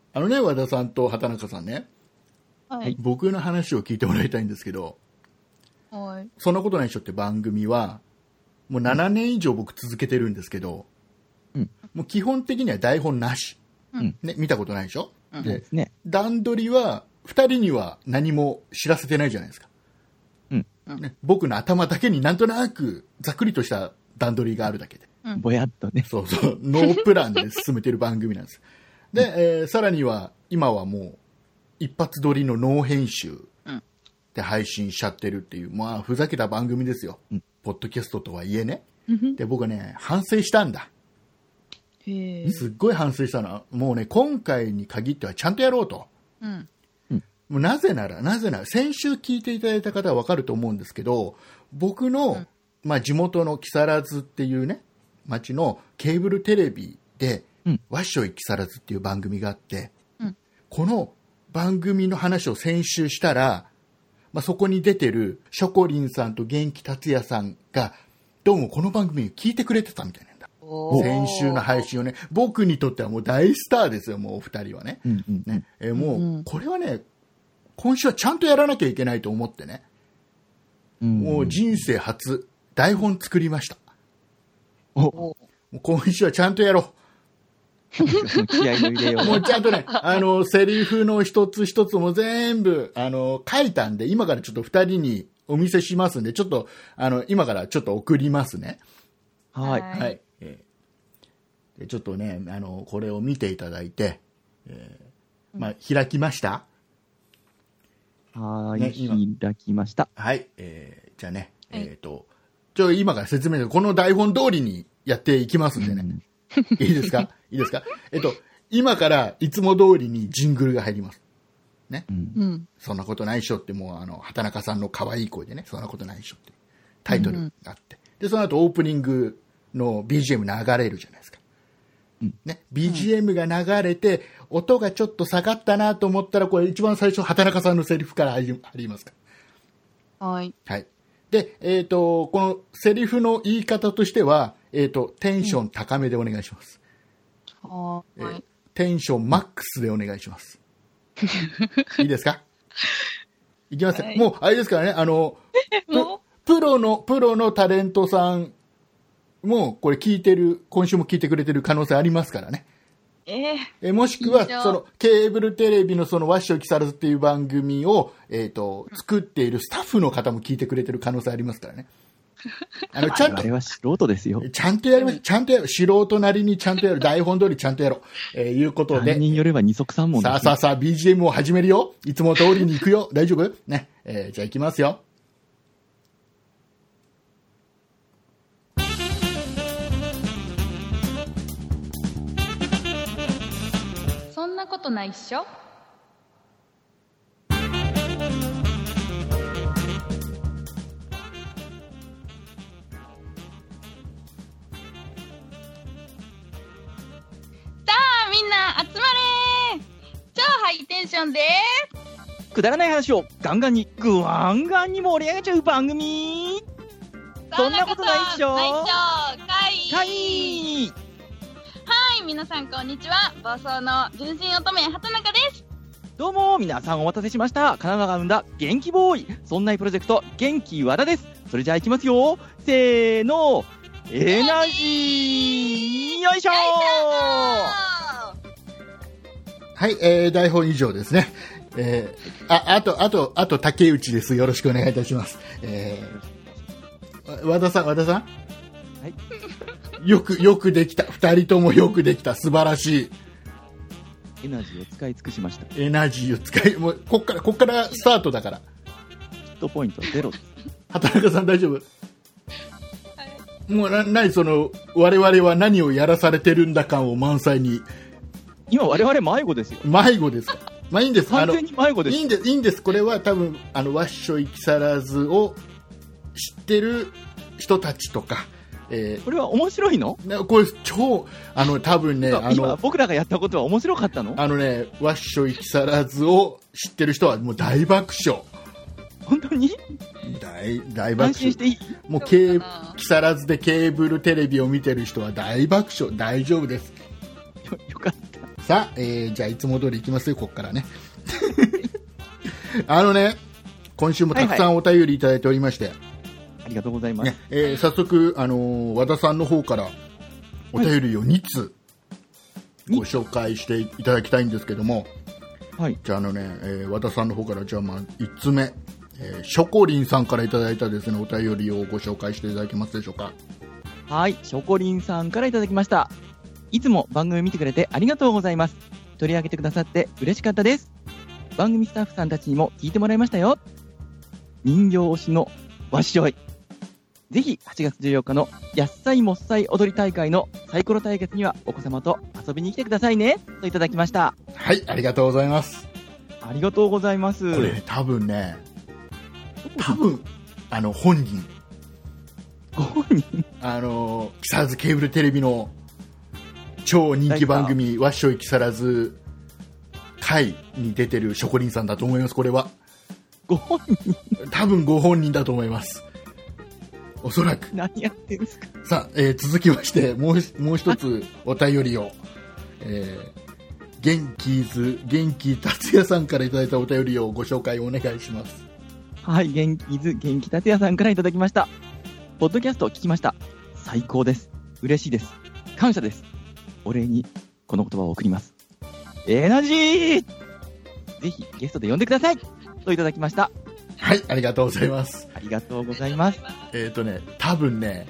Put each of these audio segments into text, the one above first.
和田さんと畑中さんね、 はい。 僕の話を聞いてもらいたいんですけど、 はい。 そんなことないっしょって番組はもう7年以上僕続けてるんですけど、もう基本的には台本なし、ね、見たことないでしょ、で段取りは2人には何も知らせてないじゃないですか、ね、僕の頭だけになんとなくざっくりとした段取りがあるだけで、 ぼやっとね、 そうそう、ノープランで進めてる番組なんです。で、さらには今はもう一発撮りのノー編集で配信しちゃってるっていう、まあふざけた番組ですよ、ポッドキャストとはいえね。で、僕はね反省したんだ。すっごい反省したのは、もうね今回に限ってはちゃんとやろうと、もうなぜなら先週聞いていただいた方は分かると思うんですけど、僕の、地元の木更津っていうね町のケーブルテレビで、わっしょい木更津っていう番組があって、この番組の話を先週したら、そこに出てるショコリンさんと元気達也さんがどうもこの番組を聞いてくれてたみたいなんだ。先週の配信をね、僕にとってはもう大スターですよ、もうお二人はね。もうこれはね、今週はちゃんとやらなきゃいけないと思ってね、もう人生初台本作りました。もう今週はちゃんとやろう。 気合いの入れよう。 もうちゃんとね、セリフの一つ一つも全部書いたんで、今からちょっと二人にお見せしますんで、ちょっと今からちょっと送りますね。はい。ちょっとね、これを見ていただいて、開きました？ はい、開きました。 はい、じゃあね、今から説明で、この台本通りにやっていきますんでね。いいですか？いいですか？今からいつも通りにジングルが入ります。ね。そんなことないっしょって、もう畑中さんの可愛い声でね、そんなことないっしょってタイトルがあって、で、その後オープニングの BGM 流れるじゃないですか。ね、BGM が流れて、音がちょっと下がったなと思ったら、これ一番最初、畑中さんのセリフから入りますから。はい。はい。で、このセリフの言い方としては、テンション高めでお願いします。テンションマックスでお願いします。いいですか？いきます。もう、あれですからね、プロのタレントさんもこれ今週も聞いてくれてる可能性ありますからね。もしくはそのケーブルテレビのそのわっしょい木更津っていう番組を作っているスタッフの方も聞いてくれてる可能性ありますからね。ちゃんとあれは素人ですよ。ちゃんとやります。ちゃんとやる。素人なりにちゃんとやる。台本通りちゃんとやろう。いうことで。 3人よれば二足三門です、 ね。さあ BGM を始めるよ。いつも通りに行くよ。大丈夫？ね。じゃあ行きますよ。 そんなことないっしょ。みんな集まれー。超ハイテンションでくだらない話をガンガンにグワンガンに盛り上げちゃう番組。そんなことないっしょ。 はい、皆さんこんにちは。暴走の純真乙女畑中です。 どうも皆さんお待たせしました。神奈川が生んだ元気ボーイ、そんなプロジェクト元気和田です。それじゃあいきますよ。せーの、エナジーよいしょー。 はい、台本以上ですね。あと竹内です。よろしくお願いいたします。和田さん。はい。よくできた。二人ともよくできた。素晴らしい。 エナジーを使い尽くしました。 エナジーを使い、もうこっからスタートだから。 ヒットポイント0です。 畑中さん大丈夫？もう何その我々は何をやらされてるんだ感を満載に。 今我々迷子ですよ。 迷子ですか。いいんです。 完全に迷子です。 いいんです。これは多分わっしょい木更津を知ってる人たちとか。 これは面白いの？ これ超多分ね今僕らがやったことは面白かったの？ わっしょい木更津を知ってる人はもう大爆笑。 本当に？ 大爆笑。 安心していい？ もう木更津でケーブルテレビを見てる人は大爆笑。大丈夫です。 よかった。 さあ、じゃあいつも通りいきますよ、ここからね。今週もたくさんお便りいただいておりまして、 ありがとうございます。 ね、早速、和田さんの方からお便りを2つご紹介していただきたいんですけども、 はい、 じゃあ和田さんの方から、じゃあ1つ目、ショコリンさんからいただいたですね、お便りをご紹介していただけますでしょうか。 はい、ショコリンさんからいただきました。いつも番組見てくれてありがとうございます。取り上げてくださって嬉しかったです。番組スタッフさんたちにも聞いてもらいましたよ。人形推しのわっしょい。ぜひ8月14日のやっさいもっさい踊り大会のサイコロ対決にはお子様と遊びに来てくださいね、といただきました。 はい、ありがとうございます。 ありがとうございます。 これ多分本人ご本人木更津ケーブルテレビの超人気番組わっしょい木更津会に出てるショコリンさんだと思います。これはご本人、 多分ご本人だと思います、おそらく。 何やってんすか。 さあ、続きましてもう一つお便りを、元気達也さんからいただいたお便りをご紹介お願いします。 はい、元気達也さんからいただきました。ポッドキャストを聞きました。最高です。嬉しいです。感謝です。お礼にこの言葉を送ります。エナジー、ぜひゲストで呼んでください、といただきました。 はい、ありがとうございます。 ありがとうございます。 多分ね、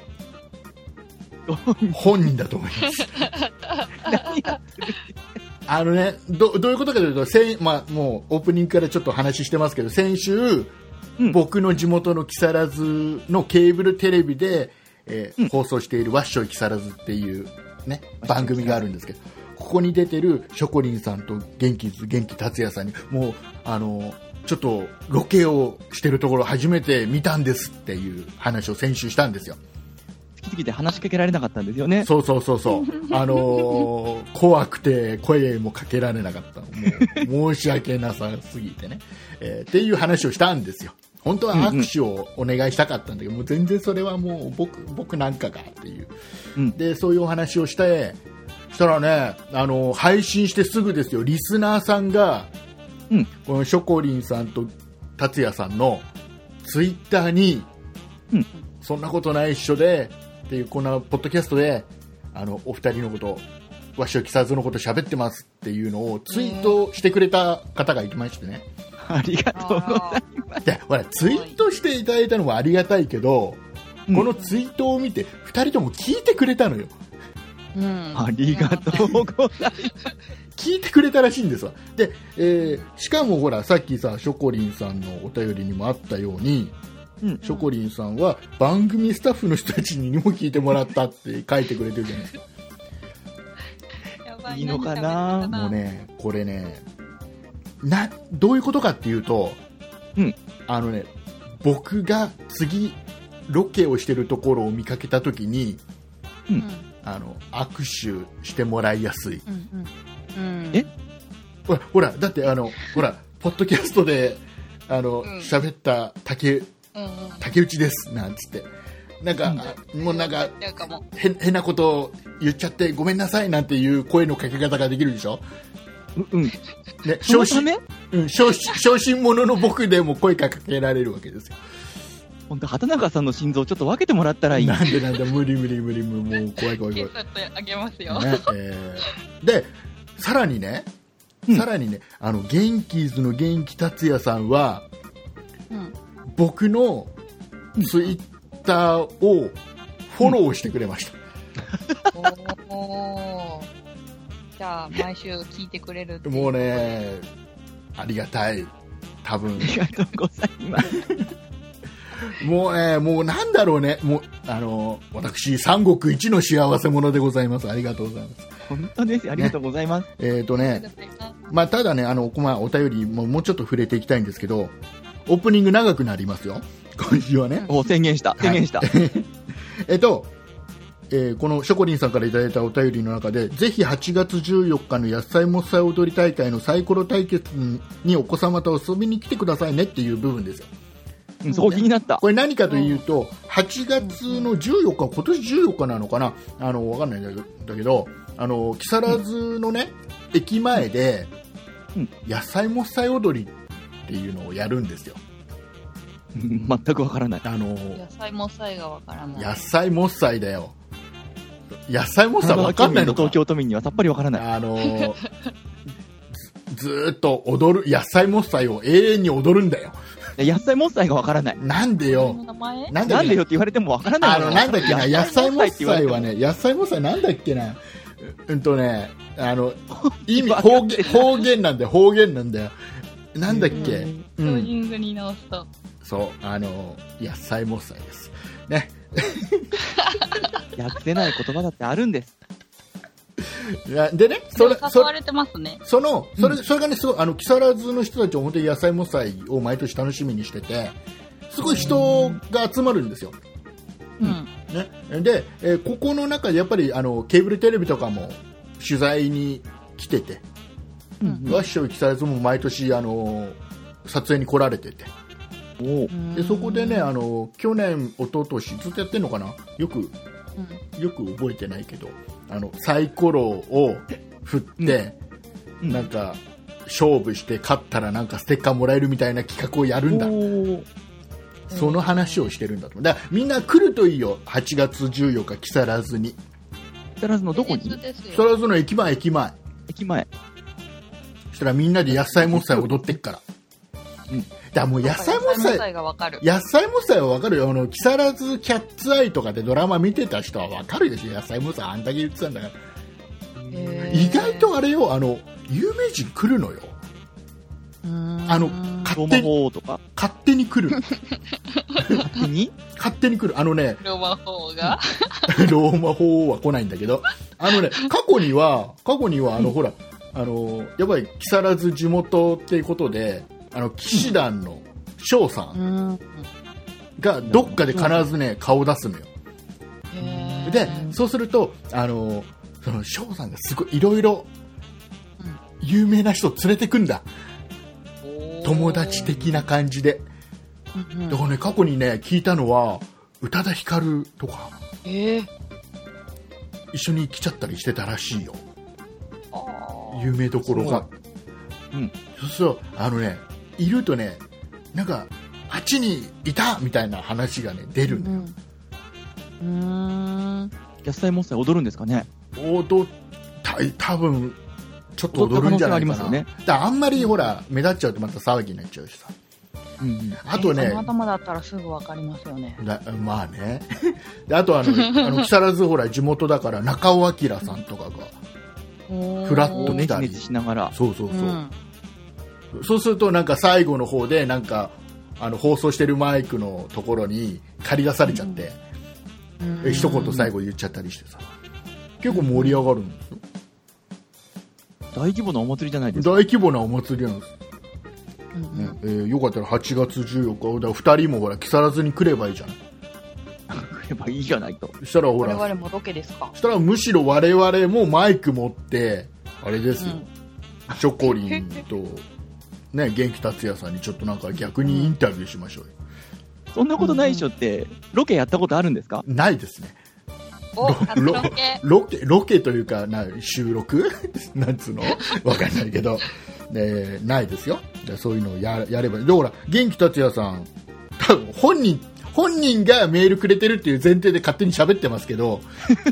本人だと思います。 何やってるどういうことかというと、もうオープニングからちょっと話してますけど、先週、僕の地元の木更津のケーブルテレビで、放送しているわっしょい木更津っていう、ね、番組があるんですけど、ここに出てるショコリンさんと元気達也さんにもうちょっとロケをしてるところ初めて見たんですっていう話を先週したんですよ。 好きすぎて話しかけられなかったんですよね。 そう怖くて声もかけられなかった。もう申し訳なさすぎてね、っていう話をしたんですよ。本当は握手をお願いしたかったんだけど、もう全然それはもう僕なんかがっていう、でそういうお話をしたらね、配信してすぐですよ、リスナーさんが、このショコリンさんと達也さんのツイッターに、そんなことないっしょでっていう、このポッドキャストでお二人のことわっしょい木更津のこと喋ってますっていうのをツイートしてくれた方がいましてね、 ありがとうございます。 でほらツイートしていただいたのもありがたいけど、このツイートを見て二人とも聞いてくれたのよ。 ありがとうございます。 聞いてくれたらしいんですわ。で、しかもほらさっきさショコリンさんのお便りにもあったように、ショコリンさんは番組スタッフの人たちにも聞いてもらったって書いてくれてるじゃないですか。 やばい、 いいのかな。 もうね、これね、どういうことかっていうと、僕が次ロケをしてるところを見かけたときに、握手してもらいやすい。ほらだってほらポッドキャストで喋った竹内ですなんつってなんか、もうなんか変なことを言っちゃってごめんなさいなんていう声のかけ方ができるでしょ。ね、小心者の僕でも声かけられるわけですよ。 本当畑中さんの心臓ちょっと分けてもらったらいい。 なんで無理もう怖い。 ちょっとあげますよ。 ね、でさらにね、元気ーズの元気達也さんは、僕のツイッターをフォローしてくれました。 じゃあ毎週聞いてくれるっていう。 もうね、ありがたい。多分。 ありがとうございます。 もうね、もうなんだろうね、もう私三国一の幸せ者でございます。ありがとうございます。 本当です。ありがとうございます。 まあただね、お便りもうちょっと触れていきたいんですけど、オープニング長くなりますよ。今週はね。 宣言した。 このショコリンさんからいただいたお便りの中で、ぜひ8月14日の野菜もっさい踊り大会のサイコロ対決にお子様と遊びに来てくださいねっていう部分ですよ。 そこ気になった。 これ何かというと、8月の14日、今年14日なのかな、わかんないんだけど、木更津のね、 駅前で、 うん野菜もっさい踊りっていうのをやるんですよ。 全くわからない。 野菜もさえがわからない。 野菜もっさいだよ。野菜もっさいわかんないのか。 東京都民にはさっぱりわからない。 ずーっと踊る野菜もっさいを永遠に踊るんだよ。 野菜もっさいがわからない。 なんでよ。 名前？ なんでよって言われてもわからないの。 なんだっけな、野菜もっさいはね、野菜もっさいなんだっけな。意味、方言なんだよ、方言なんだよ。なんだっけ。 ストリングに直すと。 そう、野菜もっさいです。ね。 訳せない言葉だってあるんです。 でね、 誘われてますね。 それがね、すごい、木更津の人たちは本当に野菜もっさいを毎年楽しみにしてて、すごい人が集まるんですよ。ね、で、ここの中でやっぱりケーブルテレビとかも取材に来てて、わっしょい木更津も毎年撮影に来られてて、でそこでね去年一昨年ずっとやってんのかな、よく覚えてないけどサイコロを振って、なんか勝負して勝ったらなんかステッカーもらえるみたいな企画をやるんだ。その話をしてるんだと。だからみんな来るといいよ。8月14日木更津に。 木更津のどこに？ 木更津の駅前。 駅前。 そしたらみんなで野菜もっさい踊ってっから。だからもう野菜もっさいがわかる。野菜もっさいはわかるよ。木更津キャッツアイとかでドラマ見てた人はわかるでしょ。野菜もっさいあんだけ言ってたんだから。意外とあれよ、有名人来るのよ。勝手に来る。勝手に来る。 ローマ法がローマ法は来ないんだけど、過去にはほら、やっぱり木更津地元っていうことで、騎士団の翔さんがどっかで必ずね、顔出すのよ。で、そうすると、その翔さんがすごいいろいろ有名な人を連れてくんだ。友達的な感じで。だからね、過去にね、聞いたのは、宇多田ヒカルとか、一緒に来ちゃったりしてたらしいよ。有名どころが。そうすると、いるとね、なんか、8人いたみたいな話がね、出るんだよ。 野菜もっさい踊るんですかね？ 多分ちょっと踊るんじゃないかな。だあんまりほら目立っちゃうとまた騒ぎになっちゃうしさ。あとね、 たまたまだったらすぐわかりますよね。 まあね。であと木更津ほら地元だから中尾明さんとかがフラッと来たりしながら。 そう。そうするとなんか最後の方でなんか放送してるマイクのところに借り出されちゃって、一言最後言っちゃったりしてさ、結構盛り上がるんですよ。 大規模なお祭りじゃないですか。 大規模なお祭りなんです。よかったら8月14日だ2人もほら木更津に来ればいいじゃない。 来ればいいじゃないと。 そしたらほら、 我々もロケですか。 そしたらむしろ我々もマイク持ってあれですよ、チョコリンとね元気達也さんにちょっとなんか逆にインタビューしましょうよ。 そんなことないでしょって。ロケやったことあるんですか？ ないですね。ロケというか収録なんつうのわかんないけど、ないですよ。そういうのをやれば。でほら元気達也さん多分本人がメールくれてるっていう前提で勝手に喋ってますけど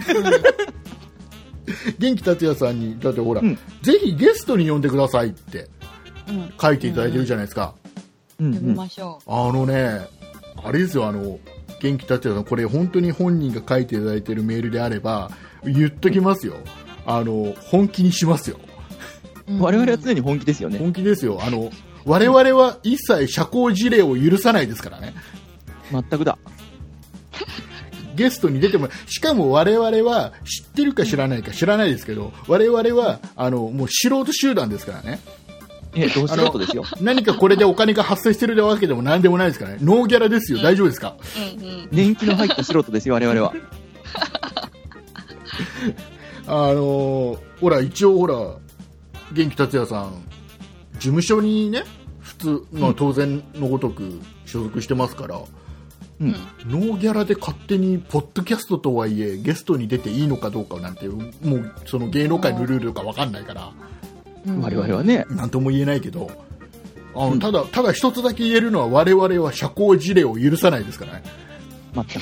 元気達也さんにだってほら、ぜひゲストに呼んでくださいって書いていただいてるじゃないですか。 呼びましょう。 あれですよ、元気達也さん、これ本当に本人が書いていただいているメールであれば言っときますよ。本気にしますよ。 我々は常に本気ですよね。 本気ですよ。我々は一切社交辞令を許さないですからね。 全くだ。 ゲストに出ても、しかも我々は知ってるか知らないか知らないですけど、我々はもう素人集団ですからね。 どうしようとですよ。 何かこれでお金が発生してるわけでも何でもないですからね。ノーギャラですよ。大丈夫ですか？ 年季の入った素人ですよ、我々は。 ほら一応ほら元気達也さん事務所にね普通の当然のごとく所属してますから、ノーギャラで勝手にポッドキャストとはいえゲストに出ていいのかどうかなんてもうその芸能界のルールとか分かんないから我々はね。 なんとも言えないけど、ただ一つだけ言えるのは、我々は社交辞令を許さないですからね。 全く。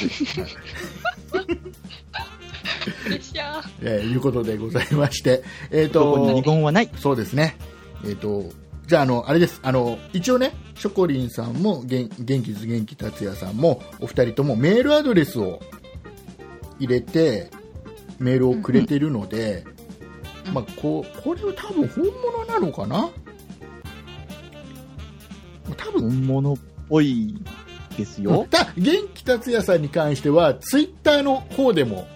いうことでございまして、 どこに二言はない。 そうですね。じゃあ、あれです。一応ね、ショコリンさんも、元気達也さんも、お二人ともメールアドレスを入れて、メールをくれてるので、まあ、これは多分本物なのかな？多分本物っぽいですよ。 元気達也さんに関しては、ツイッターの方でも、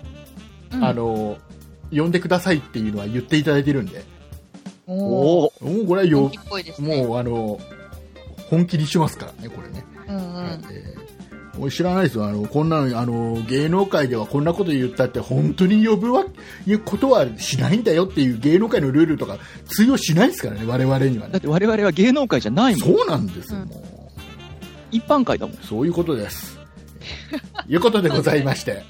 呼んでくださいっていうのは言っていただいてるんで。もうこれはもう本気にしますからね、これね。知らないですよ。こんなの芸能界ではこんなこと言ったって本当に呼ぶことはしないんだよっていう芸能界のルールとか通用しないですからね、我々にはね。 だって我々は芸能界じゃないもん。 そうなんですよ、もう一般界だもん。 そういうことですいうことでございまして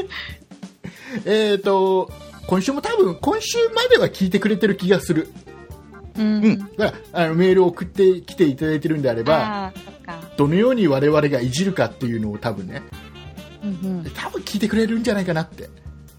今週も多分今週までは聞いてくれてる気がする。だからメールを送ってきていただいてるんであれば、どのように我々がいじるかっていうのを多分ね、多分聞いてくれるんじゃないかなって。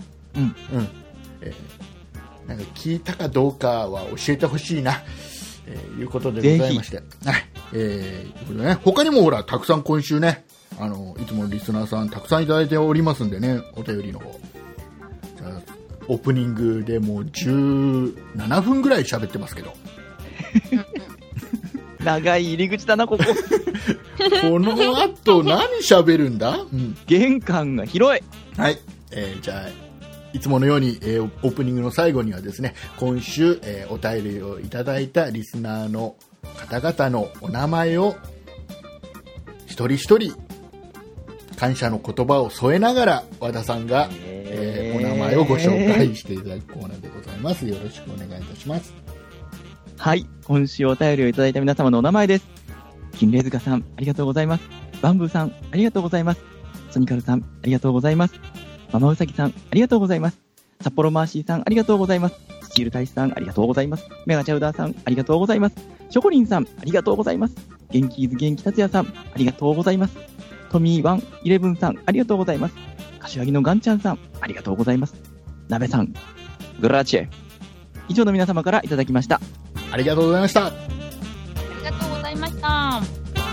なんか聞いたかどうかは教えてほしいな、いうことでございまして、はい。他にもほらたくさん今週ね、いつもリスナーさんたくさんいただいておりますんでね、お便りの方。じゃあオープニングでもう17分ぐらい喋ってますけど長い入り口だな、こここの後何喋るんだ、 玄関が広い。 はい、じゃあいつものように、オープニングの最後にはですね、今週、お便りをいただいたリスナーの方々のお名前を一人一人感謝の言葉を添えながら和田さんが、お名前をご紹介していただくコーナーでございます。よろしくお願いいたします。 はい、今週お便りをいただいた皆様のお名前です。金霊塚さん、ありがとうございます。バンブーさん、ありがとうございます。ソニカルさん、ありがとうございます。ママウサギさん、ありがとうございます。札幌マーシーさん、ありがとうございます。スチール大使さん、ありがとうございます。メガチャウダーさん、ありがとうございます。ショコリンさん、ありがとうございます。元気達也さん、ありがとうございます。トミー111さん、ありがとうございます。柏木のガンちゃんさん、ありがとうございます。なべさん、グラチェ。以上の皆様からいただきました。 ありがとうございました。 ありがとうございました。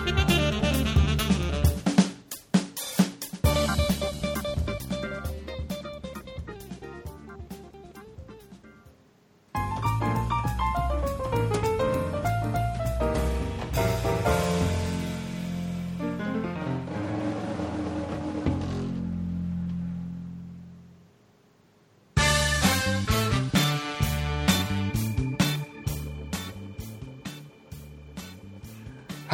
はい、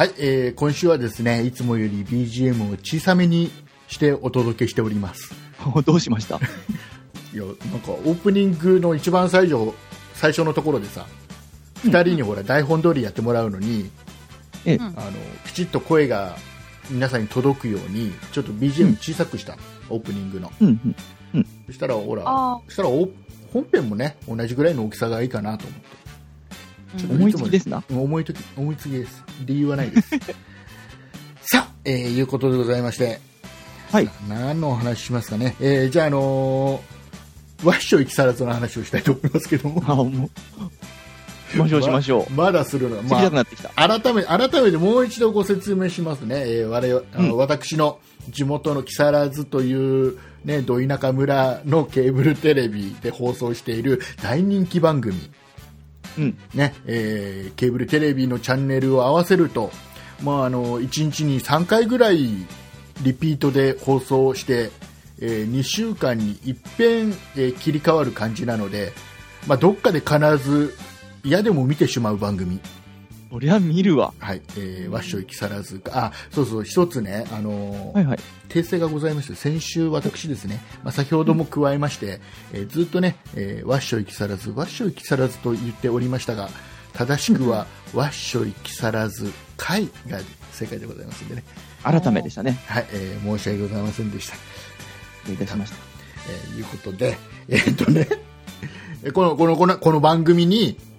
今週はですね、いつもより BGM を小さめにしてお届けしております。 どうしました？ いや、なんかオープニングの一番最初のところでさ、2人にほら台本通りやってもらうのに、きちっと声が皆さんに届くようにちょっと BGM 小さくした、オープニングの、そしたらほら、本編もね同じぐらいの大きさがいいかなと思って。 思いつきですな。 思いつきです。理由はないですさあ、いうことでございまして、 はい、 何のお話しますかね。じゃあ、ワッショイ木更津の話をしたいと思いますけども。 しましょう。 まだするの、改めてもう一度ご説明しますね。私の地元の木更津という、ね、ど田舎村のケーブルテレビで放送している大人気番組、ケーブルテレビのチャンネルを合わせると、1日に3回ぐらいリピートで放送して、2週間に一遍、切り替わる感じなので、どっかで必ず嫌でも見てしまう番組。 そりゃ見るわ。 はい、わっしょい木更津か。そう一つね、訂正がございまして、先週私ですね、先ほども加えまして、ずっとね、わっしょい木更津と言っておりましたが、正しくはわっしょい木更津会が正解でございますんでね。 改めでしたね。 はい、申し訳ございませんでした。 失礼いたしました。 いうことで、この番組に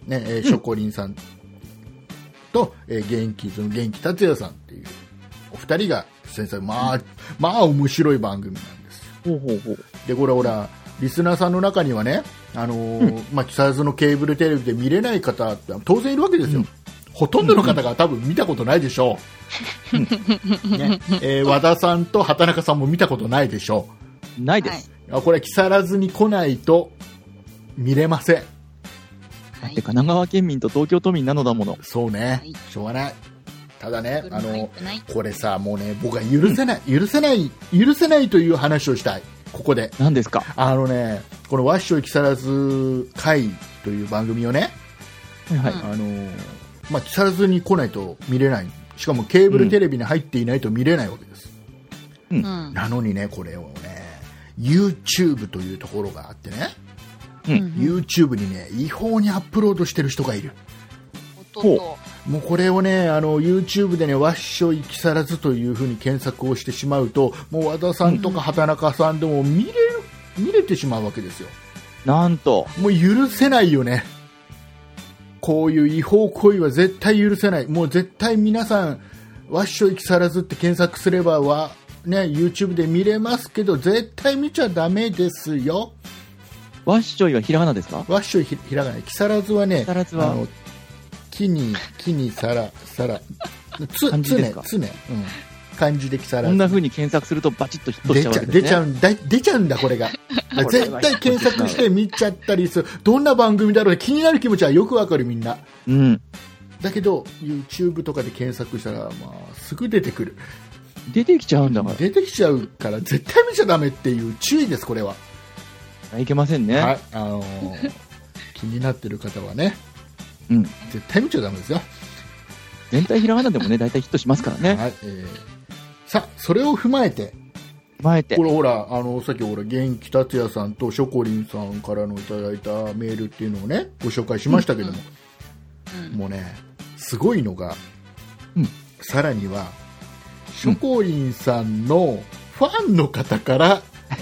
ね、ショコリンさんと、元気達也さんっていうお二人が出演される、まあ面白い番組なんですよ。 ほうほうほう。 でこれほらリスナーさんの中にはね、木更津のケーブルテレビで見れない方って当然いるわけですよ。ほとんどの方が多分見たことないでしょう、ね和田さんと畑中さんも見たことないでしょう。ないです。 これは木更津に来ないと見れません。 だって神奈川県民と東京都民なのだもの。 そうね、しょうがない。ただね、これさ、もうね、僕は許せないという話をしたい。ここで。 何ですか？ このわっしょい木更津会という番組をね、 はい、 木更津に来ないと見れない。しかもケーブルテレビに入っていないと見れないわけです。なのにね、これをね、YouTube というところがあってね、YouTube にね、違法にアップロードしてる人がいる。もうこれをね、YouTube でね、わっしょい木更津という風に検索をしてしまうと、もう和田さんとか畑中さんでも見れてしまうわけですよ。 なんと。 もう許せないよね。こういう違法行為は絶対許せない。もう絶対皆さん、わっしょい木更津って検索すればYouTube で見れますけど、絶対見ちゃダメですよ。 わっしょいはひらがなですか？ わっしょいひらがな。木更津はね、木にさら漢字ですか？ つね、漢字で木更津。 こんな風に検索するとバチッとヒットしちゃうわけですね。 出ちゃうんだこれが。絶対検索して見ちゃったりする。どんな番組だろう、気になる気持ちはよくわかる、みんな。だけど YouTube とかで検索したら、すぐ出てくる。 出てきちゃうんだから。 出てきちゃうから絶対見ちゃダメっていう注意です、これは。 いけませんね。 はい、気になってる方はね、絶対見ちゃダメですよ。 全体ひらがなでもね、大体ヒットしますからね。 はい、さあ、それを踏まえて、これほら、さっきほら、元気達也さんとショコリンさんからのいただいたメールっていうのをね、ご紹介しましたけども、もうね、すごいのが、さらには、ショコリンさんのファンの方から、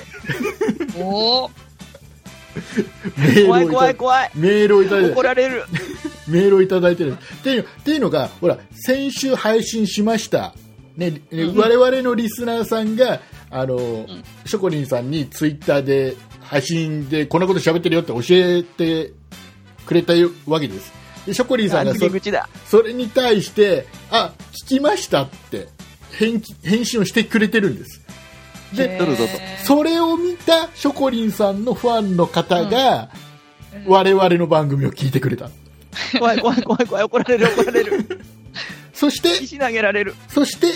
怖い。 メールをいただいて、 怒られる。 メールをいただいてるっていうのが、ほら、先週配信しました、ね、我々のリスナーさんがショコリンさんにツイッターで配信でこんなこと喋ってるよって教えてくれたわけです。でショコリンさんがそれに対して聞きましたって返信をしてくれてるんです。でそれを見たショコリンさんのファンの方が、我々の番組を聞いてくれた。 怖い、怒られる。 そして石投げられる。 そして、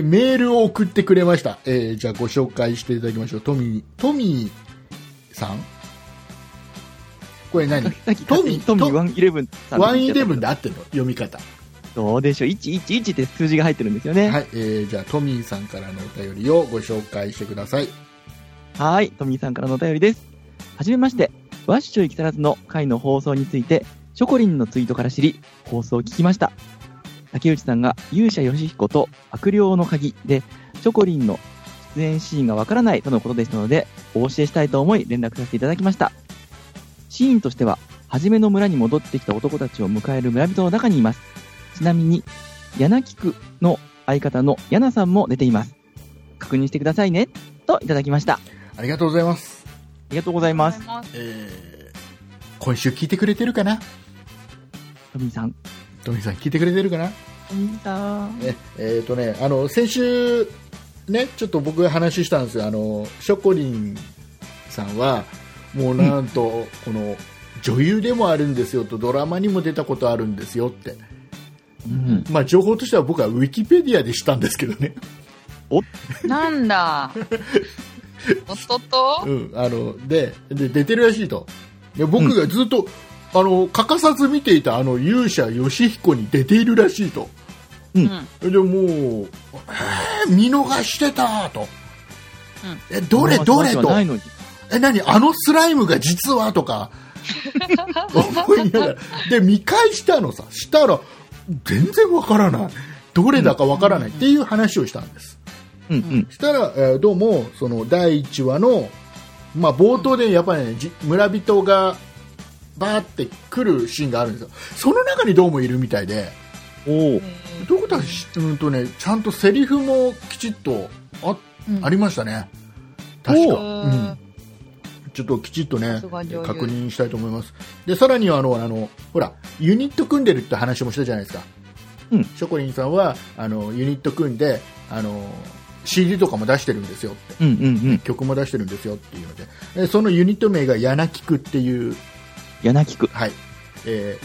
メールを送ってくれました。じゃあご紹介していただきましょう。トミーさん、これ何？トミー 111さん。 111で合ってるの？読み方。 どうでしょう。111って数字が入ってるんですよね。 はい、じゃあトミーさんからのお便りをご紹介してください。 はい、トミーさんからのお便りです。はじめまして。わっしょい木更津の回の放送についてショコリンのツイートから知り放送を聞きました。竹内さんが勇者ヨシヒコと悪霊の鍵でショコリンの出演シーンがわからないとのことでしたのでお教えしたいと思い連絡させていただきました。シーンとしては初めの村に戻ってきた男たちを迎える村人の中にいます。ちなみに柳区の相方のヤナさんも出ています。確認してくださいねといただきました。 ありがとうございます。 ありがとうございます。 今週聞いてくれてるかな？ トミーさん聞いてくれてるかな？ トミーさん。 先週ね、ちょっと僕が話したんですよ。ショコリンさんはもうなんと、この女優でもあるんですよと、ドラマにも出たことあるんですよって、情報としては僕はウィキペディアで知ったんですけどね。 なんだおっとっと、 で出てるらしいと。で僕がずっと、欠かさず見ていた勇者ヨシヒコに出ているらしいと。でもう、見逃してたと。どれと。何スライムが実はとか思いながらで見返したのさ。したら全然わからない。どれだかわからないっていう話をしたんです。したら、どうもその第1話の、冒頭でやっぱりね、村人がバーって来るシーンがあるんですよ。その中にどうもいるみたいで、 おお。 ということは、ちゃんとセリフもきちっとありましたね。確か。ちょっときちっとね、確認したいと思います。で、さらにはほら、ユニット組んでるって話もしたじゃないですか。ショコリンさんは、ユニット組んで、CD とかも出してるんですよって、曲も出してるんですよっていうので、そのユニット名がヤナキクっていう。 ヤナキク。 はい。で、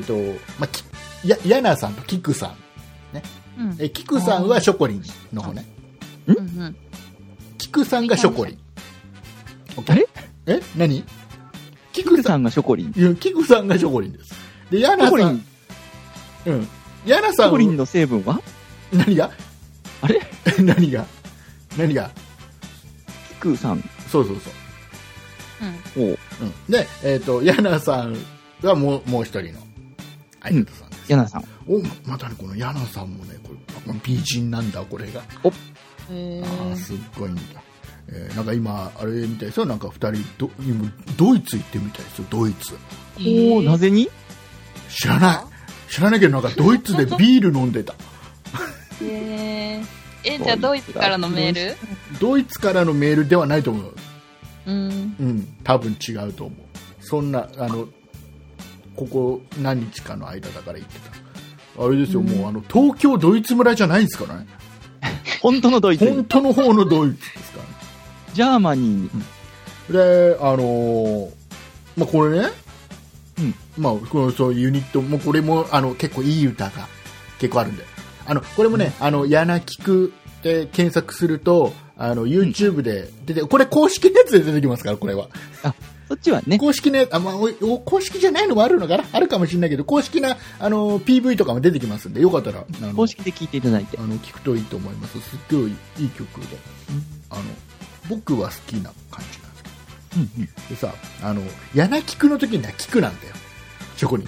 ヤナさんとキクさん。ね。キクさんはショコリンの方ね。キクさんがショコリン。何？ キクさんがショコリン。 いや、キクさんがショコリンです。で、ヤナさん。ヤナさん。 ショコリンの成分は？ 何が？ あれ？ 何が？ キクさん。 そう。で、ヤナさんがもう一人の相方さんです。 ヤナさん。 またね、このヤナさんもね、これ美人なんだ、これが。すっごいんだ。なんか今あれみたいですよ。なんか2人今ドイツ行ってるみたいですよ。ドイツ。 なぜに？ 知らないけど、なんかドイツでビール飲んでた。 じゃあドイツからのメール？ ドイツからのメールではないと思う。多分違うと思う。そんなここ何日かの間だから言ってた。あれですよ、もう東京ドイツ村じゃないんですからね。 本当のドイツ。 本当の方のドイツですからね。 ジャーマニーに。 で、これね、そういうユニットも、これも結構いい歌が結構あるんで、これもね、ヤナキクで検索すると、YouTube で出て、これ公式のやつで出てきますから、これは。 そっちはね。 公式ね、公式じゃないのもあるのかな、あるかもしれないけど、公式なPV とかも出てきますんで、よかったら公式で聞いていただいて、 聞くといいと思います。すっごいいい曲で、僕は好きな感じなんですけど、でさ、ヤナキクの時にはキクなんだよ、ショコリンって。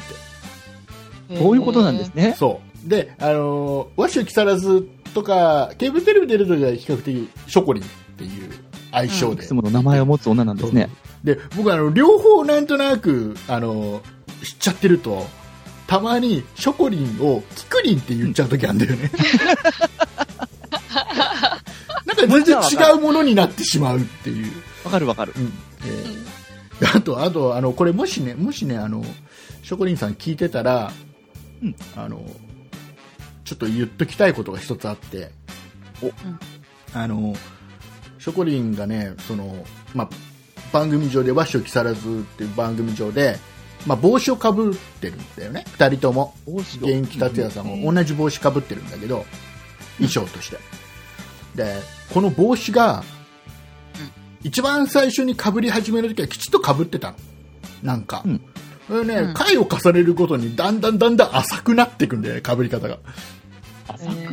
そういうことなんですね。 そうで、和種木更津とかケーブルテレビ出る時は比較的ショコリンっていう愛称で、 いつもの名前を持つ女なんですね。 で、僕両方なんとなく知っちゃってると、たまにショコリンをキクリンって言っちゃう時あるんだよね。なんか全然違うものになってしまうっていう。 わかる。 あとこれもしねショコリンさん聞いてたら、ちょっと言っときたいことが一つあって、ショコリンがね、番組上で和種木更津っていう番組上で、帽子をかぶってるんだよね、2人とも。元気達也さんも同じ帽子かぶってるんだけど、衣装として。で、この帽子が一番最初にかぶり始めるときはきちっとかぶってたの、なんか。回を重ねるごとにだんだん浅くなっていくんだよね、かぶり方が。 浅く？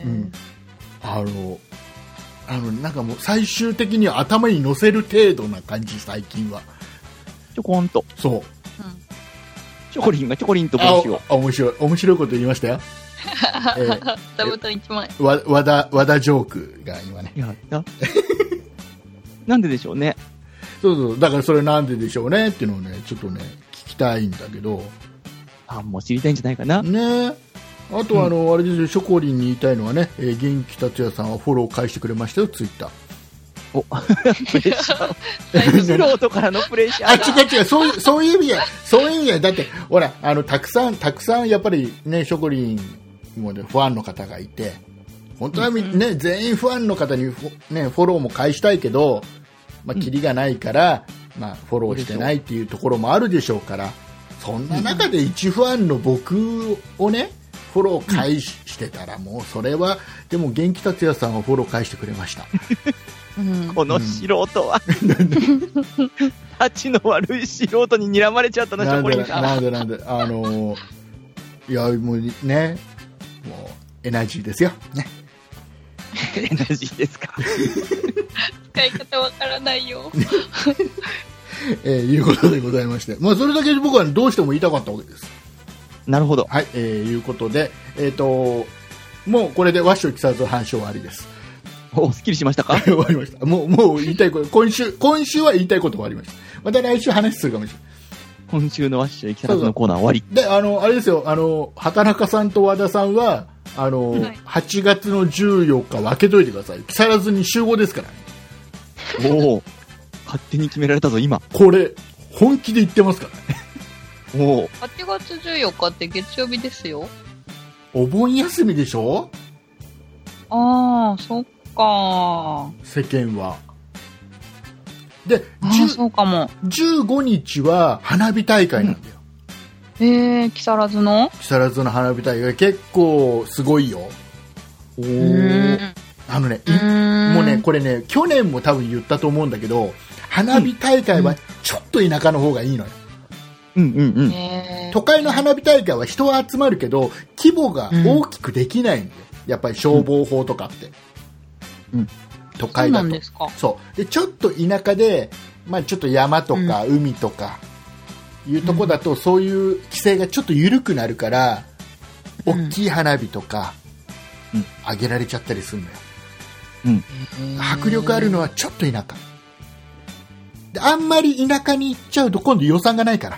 なんかもう最終的には頭に乗せる程度な感じ、最近は。 ちょこんと。 そう。 チョコリンがチョコリンと帽子を。 面白いこと言いましたよ。 座布団1枚。 和田ジョークが今ね。 やったなんででしょうね。 そうだからそれなんででしょうねっていうのをね、ちょっとね聞きたいんだけど。 もう知りたいんじゃないかな。 ね。あとあれですよ、ショコリンに言いたいのはね、元気達也さんはフォロー返してくれましたよ、ツイッター。 プレッシャー。素人からのプレッシャー。 違う、そういう意味で、だって、ほら、たくさんやっぱりね、ショコリンもね、ファンの方がいて、本当はね、全員ファンの方にね、フォローも返したいけど、キリがないから、フォローしてないっていうところもあるでしょうから、そんな中で一ファンの僕をね、フォロー返してたら、もうそれは、でも元気達也さんはフォロー返してくれました。 この素人は、たちの悪い素人に睨まれちゃったな、ショコリンさん。 なんで、いや、もうね、もうエナジーですよ。ね。 エナジーですか。 使い方わからないよ。 いうことでございまして、それだけ僕はどうしても言いたかったわけです。 なるほど。 はい、いうことで、もうこれで和種木更津半鐘終わりです。 すっきりしましたか？ 終わりました。もう言いたいこと、今週は言いたいこと終わりました。また来週話するかもしれ今週のワッショイ木更津のコーナー終わり。 で、あれですよ、畑中さんと和田さんは、8月の14日分けといてください。木更津に集合ですからね。 おお、勝手に決められたぞ、今。 これ、本気で言ってますからね。 おお。 8月14日って月曜日ですよ。 お盆休みでしょ？ ああ、そっか。 世間は。で、 そうかも。 15日は花火大会なんだよ。 木更津の木更津の花火大会結構すごいよ。 おお。 もうね、これね、去年も多分言ったと思うんだけど、花火大会はちょっと田舎の方がいいのよ。都会の花火大会は人は集まるけど、規模が大きくできないんだよ。やっぱり消防法とかって。都会だと。そうなんですか。そう。で、ちょっと田舎で、まあちょっと山とか海とか、いうとこだと、そういう規制がちょっと緩くなるから、大きい花火とか、上げられちゃったりするのよ。迫力あるのはちょっと田舎。で、あんまり田舎に行っちゃうと今度予算がないから。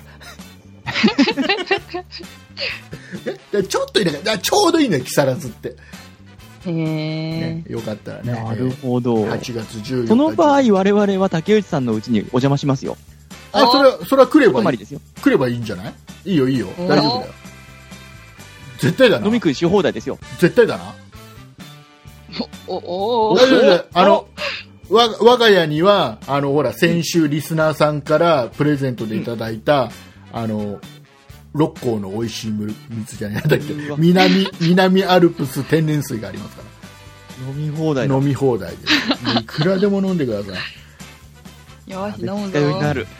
ちょっと田舎、ちょうどいいのよ、木更津って。ね、よかったらね。 なるほど。 8月14日。 その場合、我々は竹内さんのうちにお邪魔しますよ。 それは来ればいい。 ですよ。 来ればいいんじゃない？いいよ、いいよ。大丈夫だよ。絶対だな。 飲み食いし放題ですよ。 絶対だな。 大丈夫だよ。我が家には、ほら、先週リスナーさんからプレゼントでいただいた、六甲の美味しい水じゃないんだっけ、南アルプス天然水がありますから。 飲み放題。 飲み放題です。いくらでも飲んでください。 よし、飲むぞ。 になる。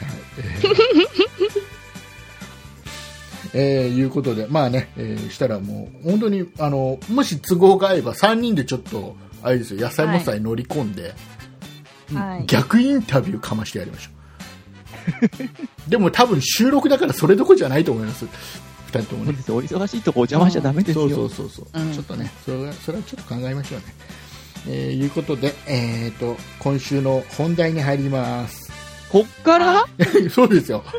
いうことで、まあね、したらもう、本当に、もし都合が合えば3人でちょっと、あれですよ、野菜もさえ乗り込んで、逆インタビューかましてやりましょう。でも多分収録だからそれどころじゃないと思います。2人ともね。 お忙しいとこお邪魔しちゃダメですよ。 そう。ちょっとね、それはちょっと考えましょうね。いうことで、今週の本題に入ります。 こっからそうですよ。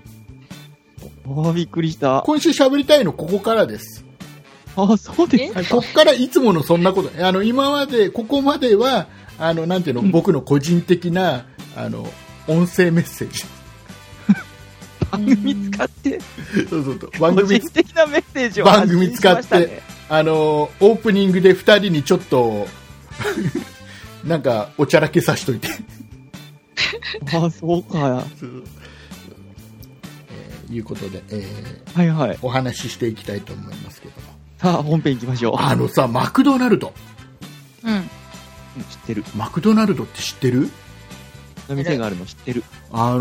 びっくりした。 今週喋りたいのここからです。 そうですか。 こっからいつものそんなこと、今まで、ここまでは、なんていうの、僕の個人的な、音声メッセージ。 番組使って、 番組個人的なメッセージを番組使って、オープニングで2人にちょっと、なんか、おちゃらけさしといて。 そうか。 いうことで、お話ししていきたいと思いますけども。 さあ、本編行きましょう。 さ、マクドナルド。 知ってる。 マクドナルドって知ってる？ 店があるの知ってる。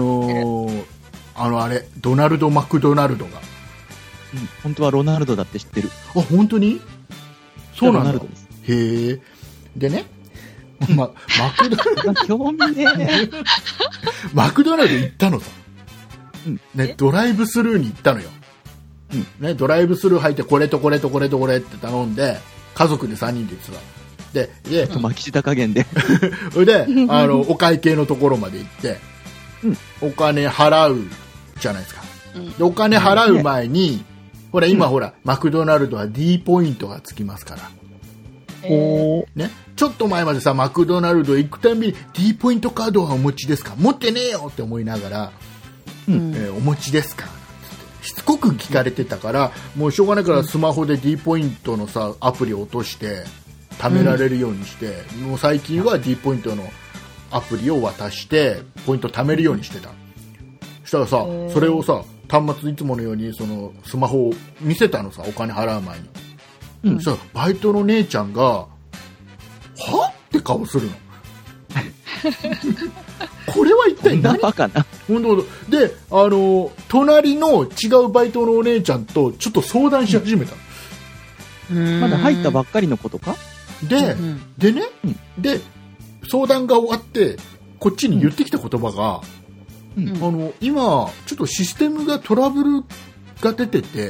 あれ、ドナルド・マクドナルドが。 本当はロナルドだって知ってる。 本当に？そうなんだ。 ロナルドです。 へえ。でね、マクドナルド。 興味ね。 マクドナルド行ったのさ。ね、ドライブスルーに行ったのよ。ね、ドライブスルー入ってこれとこれとこれとこれって頼んで、家族で3人で行ってた。で、 巻き舌加減で。 で、お会計のところまで行って、お金払うじゃないですか。で、お金払う前に、ほら、今ほら、マクドナルドは D ポイントがつきますから。ね、ちょっと前までさ、マクドナルド行くたびに D ポイントカードはお持ちですか？持ってねえよって思いながら、お持ちですか？しつこく聞かれてたから、もうしょうがないからスマホで D ポイントのさ、アプリを落として貯められるようにして、もう最近は D ポイントのアプリを渡してポイント貯めるようにしてた。そしたらさ、それをさ、端末いつものようにそのスマホを見せたのさ、お金払う前に。そしたらバイトの姉ちゃんがはって顔するの。これは一体何？ バカな。 本当で、隣の違うバイトのお姉ちゃんとちょっと相談し始めたの。まだ入ったばっかりのことか？ でね、で、相談が終わって、こっちに言ってきた言葉が、今、ちょっとシステムがトラブルが出てて、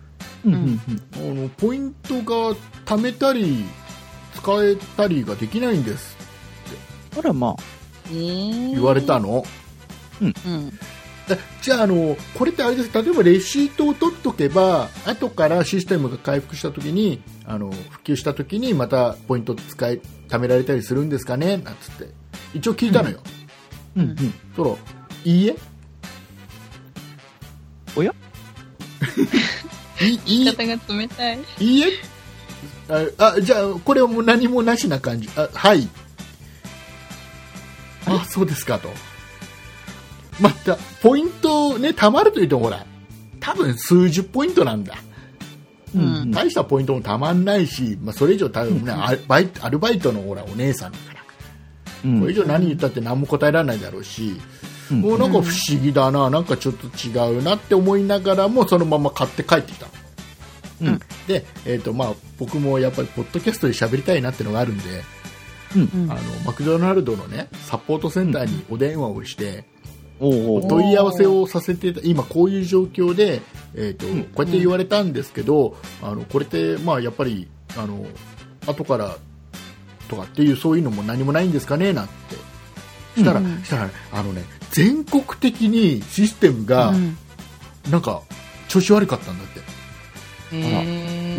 ポイントが貯めたり、使えたりができないんですって。 あらまあ。 言われたの。 じゃあ、これってあれです。例えばレシートを取っとけば後からシステムが回復したときに復旧したときにまたポイント貯められたりするんですかねなんつって一応聞いたのよ。 うんうん。 そらいいえ。 おやいい方が冷たい。 いいえ。じゃあこれはもう何もなしな感じ。はい。そうですかと。またポイントね貯まるというとほら多分数十ポイントなんだ。大したポイントもたまんないし、それ以上多分ね、アルバイトのほらお姉さんだから、これ以上何言ったって何も答えられないだろうし、もうなんか不思議だな、なんかちょっと違うなって思いながらもそのまま買って帰ってきた。で、僕もやっぱりポッドキャストで喋りたいなってのがあるんで、マクドナルドのねサポートセンターにお電話をして、問い合わせをさせて、今こういう状況で、こうやって言われたんですけど、これってやっぱり後からとかっていうそういうのも何もないんですかねなんてしたら、全国的にシステムがなんか調子悪かったんだって。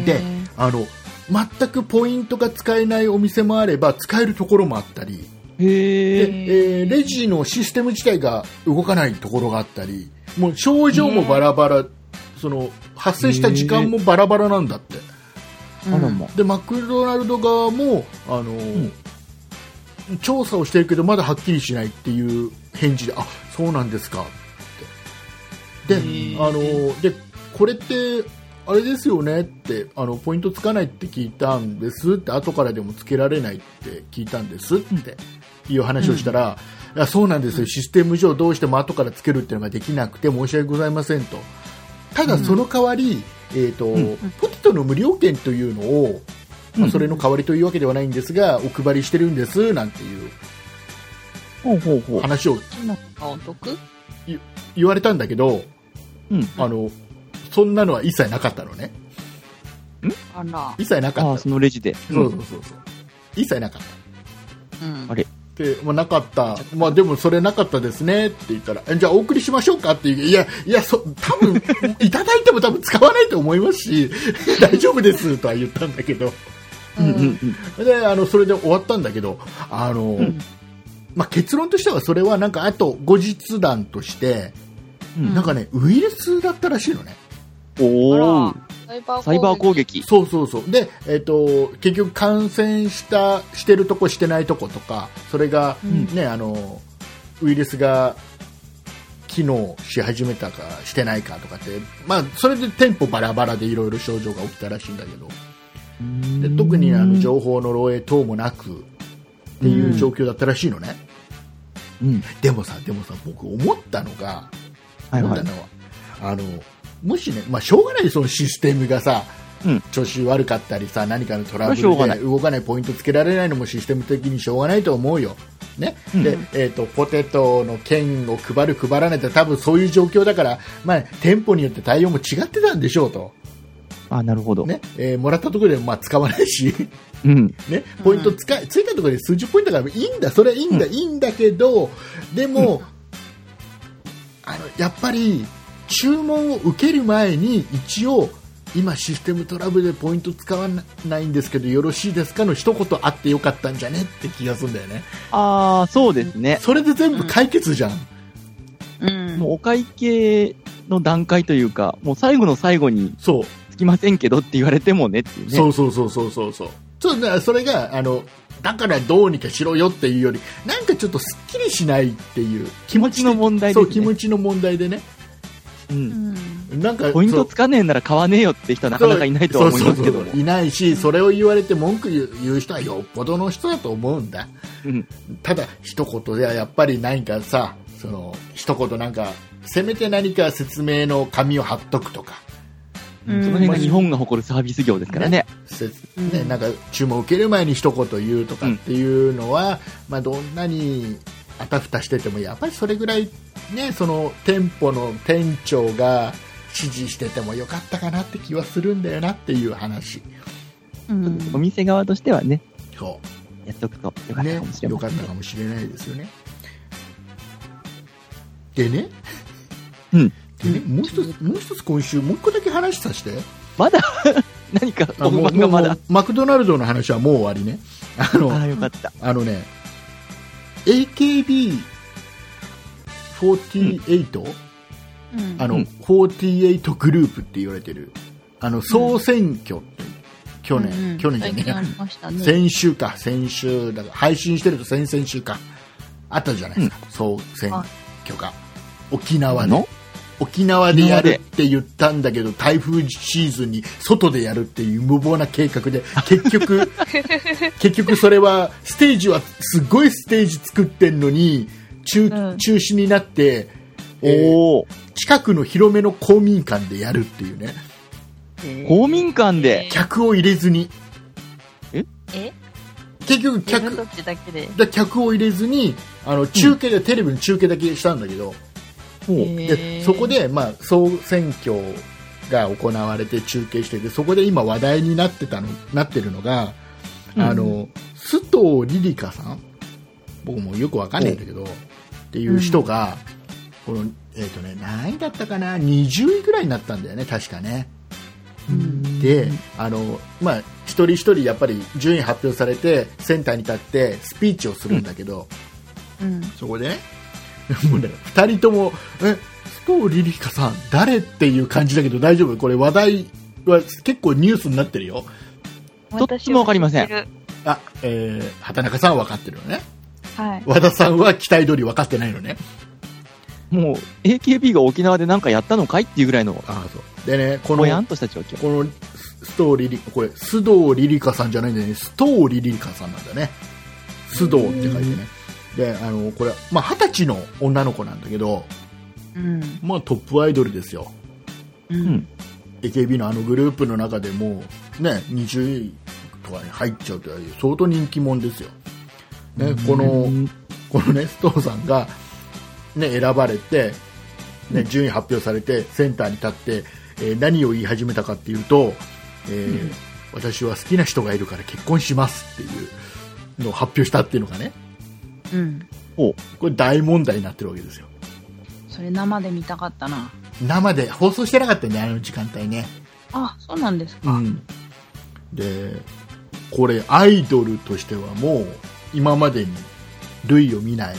で全くポイントが使えないお店もあれば使えるところもあったりで、レジのシステム自体が動かないところがあったり、もう症状もバラバラ、その発生した時間もバラバラなんだって。でマクドナルド側も調査をしてるけどまだはっきりしないっていう返事で、そうなんですかって。でこれってあれですよねってポイントつかないって聞いたんですって、後からでもつけられないって聞いたんですっていう話をしたら、いやそうなんですよ、システム上どうしても後からつけるっていうのができなくて申し訳ございませんと。ただその代わり、ポテトの無料券というのを、それの代わりというわけではないんですがお配りしてるんですなんていう話を言われたんだけど、そんなのは一切なかったのね。一切なかった。 そのレジで。 そう一切なかった。 あれで、なかった。でもそれなかったですねって言ったら、じゃあお送りしましょうかっていう。いや多分いただいても多分使わないと思いますし大丈夫ですとは言ったんだけど、でそれで終わったんだけど、結論としてはそれはなんかあと後日談として、なんかねウイルスだったらしいのね。 サイバー攻撃。 そうで、結局感染してるとこしてないとことか、それが、ウイルスが機能し始めたかしてないかとかって、それで店舗バラバラでいろいろ症状が起きたらしいんだけど、で特に情報の漏洩等もなくっていう状況だったらしいのね。でもさ僕思ったのが、もしね、しょうがないそのシステムがさ、調子悪かったりさ、何かのトラブルで動かないポイントつけられないのもシステム的にしょうがないと思うよ。ね。で、ポテトの券を配る配らないって多分そういう状況だから、店舗によって対応も違ってたんでしょうと。 なるほど。 ね、もらったところで使わないし、ね、ポイントついたところで数十ポイントがいいんだ、それはいいんだ、いいんだけど、でも、やっぱり注文を受ける前に一応今システムトラブルでポイント使わないんですけどよろしいですかの一言あってよかったんじゃねって気がするんだよね。 そうですね。 それで全部解決じゃん。 もうお会計の段階というか、もう最後の最後につきませんけどって言われてもねっていうね。それがだからどうにかしろよっていうよりなんかちょっとすっきりしないっていう気持ちの問題ですね。 気持ちの問題でね。なんかポイントつかねえなら買わねえよって人はなかなかいないとは思いますけども、 いないし、それを言われて文句言う人はよっぽどの人だと思うんだ。ただ一言ではやっぱり何かさ、一言なんかせめて何か説明の紙を貼っとくとか、 その辺が日本が誇るサービス業ですからね。 なんか注文を受ける前に一言言うとかっていうのは、どんなにあたふたしててもやっぱりそれぐらいね、その店舗の店長が指示しててもよかったかなって気はするんだよなっていう話。 お店側としてはね、 そうやっとくとよかったかもしれない、 よかったかもしれないですよね。でね、 うんでね、もう一つ今週もう一個だけ話させて。 まだ何か特番がまだ。 マクドナルドの話はもう終わりね。 ああ、よかった。 ね、AKB48、48グループって言われてる、総選挙って、去年じゃね、先週だから配信してると先々週か、あったじゃないですか、総選挙が。沖縄でやるって言ったんだけど、台風シーズンに外でやるっていう無謀な計画で、結局それはステージはすごいステージ作ってんのに中止になって、近くの広めの公民館でやるっていうね。 公民館で客を入れずに。結局客を入れずに中継で、テレビの中継だけしたんだけど、でそこで、総選挙が行われて中継してて、そこで今話題になってるのが、須藤リリカさん、僕もよくわかんないんだけど、っていう人が、この何位だったかな、20位ぐらいになったんだよね、確かね。で、一人一人やっぱり順位発表されてセンターに立ってスピーチをするんだけど、そこでね、もうね、2人とも須藤リリカさん誰っていう感じだけど、大丈夫？これ話題は結構ニュースになってるよ。 どっちもわかりません。 畑中さんは分かってるのね。 はい。 和田さんは期待通り分かってないのね。 もう AKB が沖縄で何かやったのかいっていうぐらいの。 そうでね、このやんとした状況。 この須藤リリカさんじゃないんだよね、須藤リリカさんなんだね。須藤って書いてね。で、これ20歳の女の子なんだけど、トップアイドルですよ。AKB のグループの中でもね、20位とかに入っちゃうと相当人気者ですよ。ね、このね、須藤さんがね、選ばれて、ね、順位発表されてセンターに立って、何を言い始めたかっていうと、私は好きな人がいるから結婚しますっていうのを発表したっていうのがね、これ大問題になってるわけですよ。 それ生で見たかったな。 生で放送してなかったんで、あの時間帯ね。 あ、そうなんですか。 で、これアイドルとしてはもう今までに類を見ない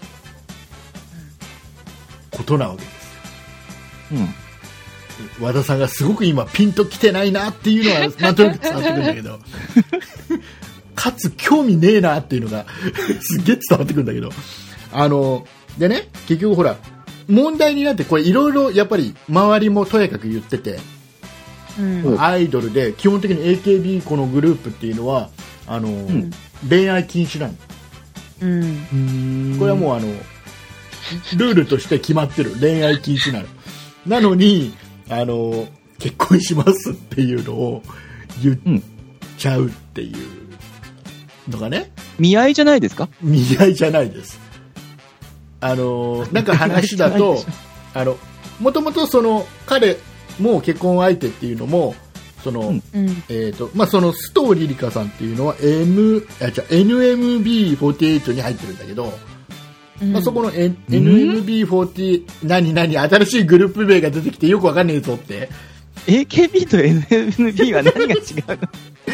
ことなわけですよ。和田さんがすごく今ピンときてないなっていうのはなんとなく伝わってくるんだけどかつ興味ねえなっていうのがすっげえ伝わってくるんだけど、でね、結局ほら問題になって、これいろいろやっぱり周りもとやかく言ってて、アイドルで基本的に AKB このグループっていうのは恋愛禁止なの。これはもうルールとして決まってる、恋愛禁止なの。なのに結婚しますっていうのを言っちゃうっていうのがね、 見合いじゃないですか？ 見合いじゃないです。なんか話だともともとその彼も結婚相手っていうのもその、その須藤リリカさんっていうのはNMB48 に入ってるんだけど、そこの、NMB40 何新しいグループ名が出てきてよくわかんねえぞって。 AKB と NMB は何が違うの？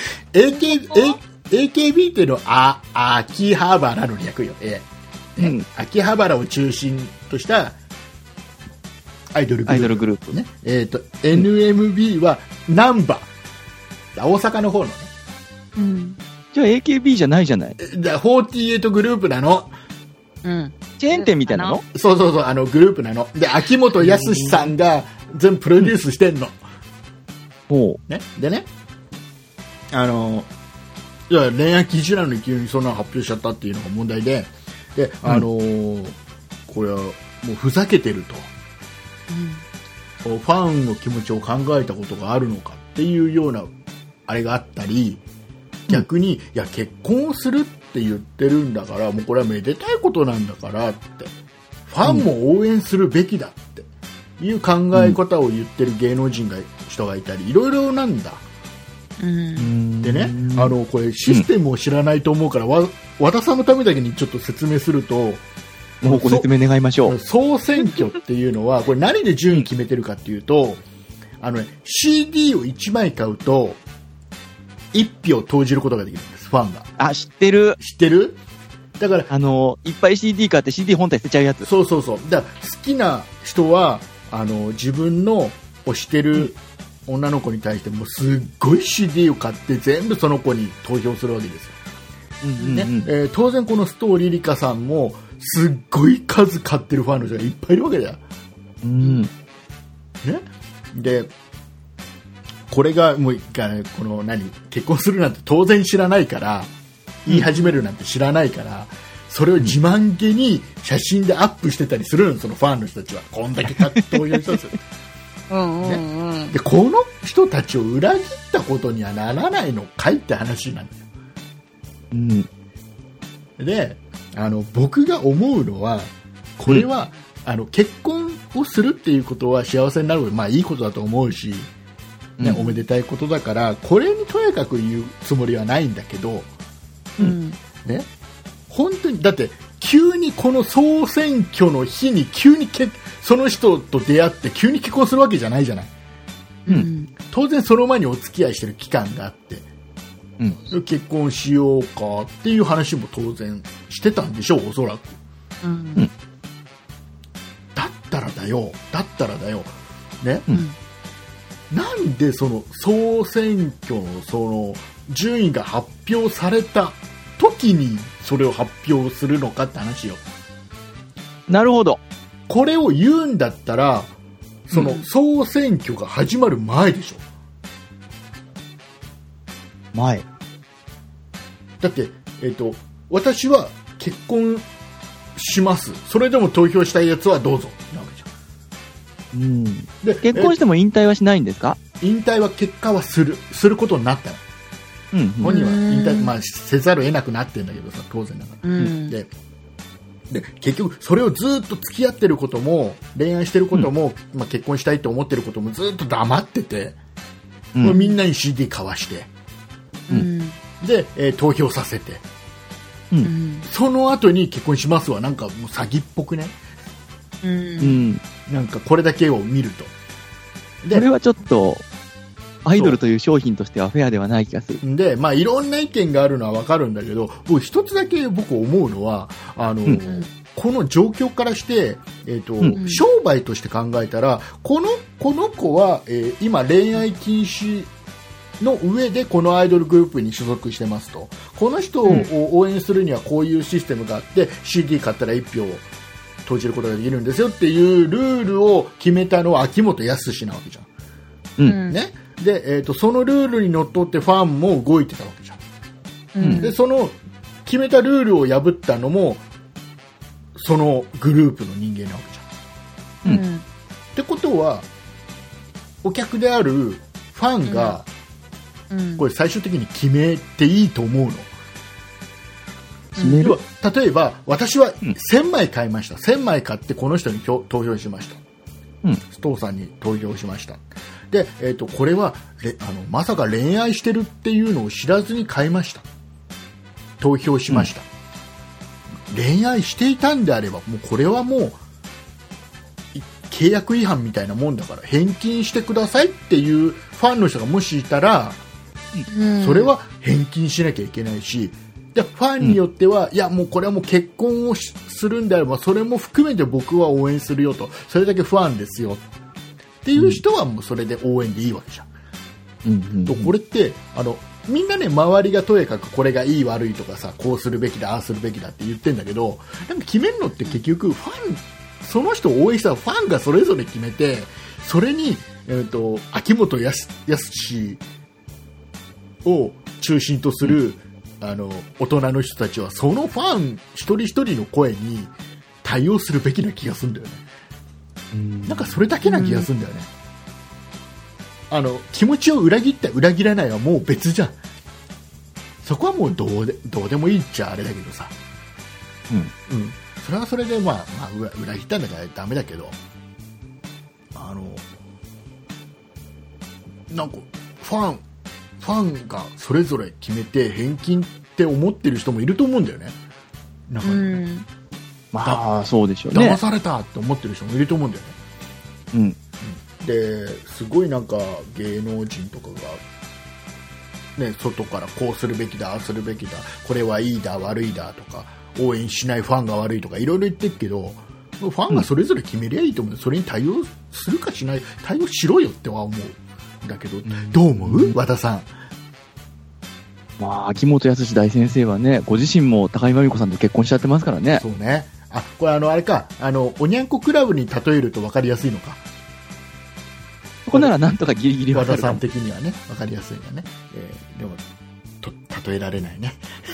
AKB っていうのは秋葉原の略よ、秋葉原を中心としたアイドルグループね。NMB は難波、大阪の方のね。 じゃあ AKB じゃないじゃない。 48グループなの。 チェーン店みたいなの？ そうグループなの。で、秋元康さんが全部プロデュースしてんの。ね、でね、いや恋愛禁止なのに急にそんなの発表しちゃったっていうのが問題で、で、これはもうふざけてると、ファンの気持ちを考えたことがあるのかっていうようなあれがあったり、逆に、いや結婚をするって言ってるんだから、もうこれはめでたいことなんだからって、ファンも応援するべきだっていう考え方を言ってる芸能人人がいたり、いろいろなんだ。でね、これシステムを知らないと思うから、和田さんのためだけにちょっと説明すると、 もうご説明願いましょう。 総選挙っていうのはこれ何で順位決めてるかっていうとCD を1枚買うと1票投じることができるんです、ファンが。 あ、知ってる。 知ってる？だからいっぱい CD 買って CD 本体捨てちゃうやつ。 そうそうそう。だから好きな人は自分の推してる女の子に対してもうすっごい CD を買って全部その子に投票するわけですよ。ね、当然このストーリーリカさんもすっごい数買ってるファンの人がいっぱいいるわけだよ。ね、でこれがもうこの結婚するなんて当然知らないから言い始めるなんて知らないから、それを自慢げに写真でアップしてたりするの、そのファンの人たちはこんだけ投票したんですよ。ね、でこの人たちを裏切ったことにはならないのかいって話なんですよ。で僕が思うのはこれは、結婚をするっていうことは幸せになる、まあいいことだと思うし、ね、おめでたいことだからこれにとやかく言うつもりはないんだけど、ね、本当にだって急にこの総選挙の日に急にその人と出会って急に結婚するわけじゃないじゃない。当然その前にお付き合いしてる期間があって、結婚しようかっていう話も当然してたんでしょう、おそらく。だったらだよね、なんでその総選挙のその順位が発表された時にそれを発表するのかって話よ。 なるほど。 これを言うんだったらその総選挙が始まる前でしょ。 前だって、私は結婚します、それでも投票したいやつはどうぞなわけじゃん。 で結婚しても引退はしないんですか？ 引退は結果はすることになったの。本人は引退、せざるを得なくなってるんだけどさ、当然だから。で結局それをずっと付き合ってることも恋愛してることも、結婚したいと思ってることもずっと黙ってて、もうみんなに CD 買わして、で、投票させて、その後に結婚しますはなんかもう詐欺っぽくね、なんかこれだけを見ると。 でこれはちょっとアイドルという商品としてはフェアではない気がする。 で、いろんな意見があるのは分かるんだけど、一つだけ僕思うのはこの状況からして、商売として考えたらこの子は、今恋愛禁止の上でこのアイドルグループに所属してますと、この人を応援するにはこういうシステムがあって、CD 買ったら1票投じることができるんですよっていうルールを決めたのは秋元康なわけじゃん。ね、で、そのルールにのっとってファンも動いてたわけじゃん。でその決めたルールを破ったのもそのグループの人間なわけじゃん。ってことはお客であるファンが、これ最終的に決めていいと思うの。例えば私は1000枚買いました、1000枚買ってこの人に投票しました、ストーさんに投票しました。で、これはまさか恋愛してるっていうのを知らずに買いました、投票しました、恋愛していたんであればもうこれはもう契約違反みたいなもんだから返金してくださいっていうファンの人がもしいたら、それは返金しなきゃいけないし、でファンによっては、いやもうこれはもう結婚をするんであればそれも含めて僕は応援するよと、それだけファンですよっていう人はもうそれで応援でいいわけじゃん。とこれってみんなね、周りがとやかくこれがいい悪いとかさ、こうするべきだああするべきだって言ってんだけど、なんか決めるのって結局ファン、その人を応援したファンがそれぞれ決めて、それに、秋元康を中心とする、大人の人たちはそのファン一人一人の声に対応するべきな気がするんだよね。なんかそれだけな気がするんだよね。気持ちを裏切った裏切らないはもう別じゃん。そこはもうどうでもいいっちゃあれだけどさ、それはそれで裏切ったんだからダメだけど、なんかファンがそれぞれ決めて返金って思ってる人もいると思うんだよね。なんかまあそうでしょうね。 騙されたって思ってる人もいると思うんだよね。 うん。 ですごいなんか芸能人とかが、ね、外からこうするべきだ、ああするべきだ、これはいいだ悪いだとか、応援しないファンが悪いとかいろいろ言ってるけど、ファンがそれぞれ決めりゃいいと思う。それに対応するかしない、対応しろよっては思うんだけど、どう思う、和田さん。 まあ秋元康大先生はね、ご自身も高見真美子さんと結婚しちゃってますからね。 そうね。あ、これあれか、おにゃんこクラブに例えると分かりやすいのか。 そこならなんとかギリギリ分か和るかも。 田さん的にはね、分かりやすいんだね。でも例えられないね。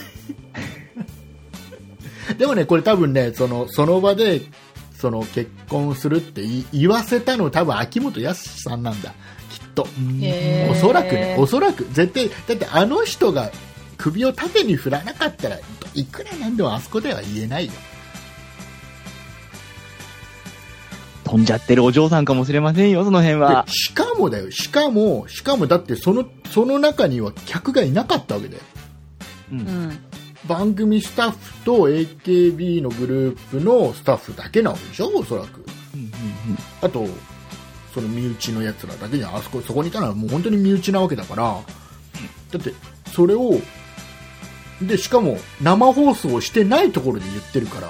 でもね、これ多分ね、その場で結婚するって言わせたの多分秋元康さんなんだ、きっと。 へーおそらくね、おそらく絶対だってあの人が首を縦に振らなかったらいくらなんでもあそこでは言えないよ。 飛んじゃってるお嬢さんかもしれませんよ、その辺はで。しかもだよ、しかもだってその中には客がいなかったわけで、 う。 うんん。 番組スタッフと AKB のグループのスタッフだけなわけでしょ、おそらく。 うんあとその身内のやつらだけじゃん。そこにいたのはもう本当に身内なわけだから、だってそれをでしかも生放送してないところで言ってるから、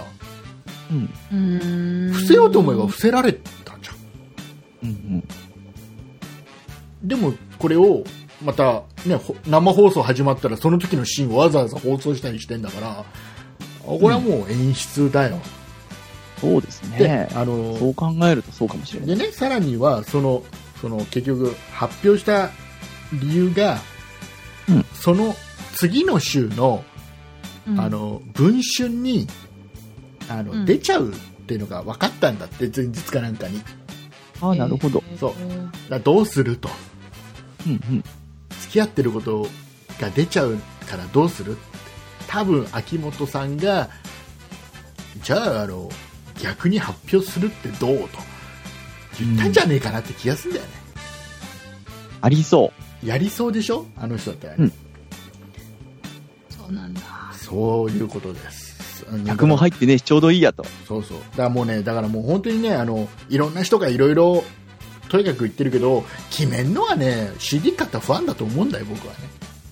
伏せようと思えば伏せられたじゃん。 うんうんでもこれをまた、ね、生放送始まったらその時のシーンをわざわざ放送したりしてんだから、これはもう演出だよ。 そうですでね。そう考えるとそうかもしれない。 でね、さらにはその結局発表した理由が、 うんその次の週の文春にん出ちゃうっていうのが分かったんだって、前日かなんかに。 ああ、なるほど。 そうだからどうすると、 うんうん。 付き合ってることが出ちゃうからどうするって、多分秋元さんがじゃあ逆に発表するってどうと言ったんじゃねえかなって気がするんだよね。 ありそやりそうでしょ、あの人だったらね、 うんそうなんだ。 そういうことです。 う。客も入ってね、ちょうどいいやと。 そうそう、だからもうね、だからもう本当にね、いろんな人がいろいろとにかく言ってるけど、決めんのはね CD 買ったファンだと思うんだよ、僕はね。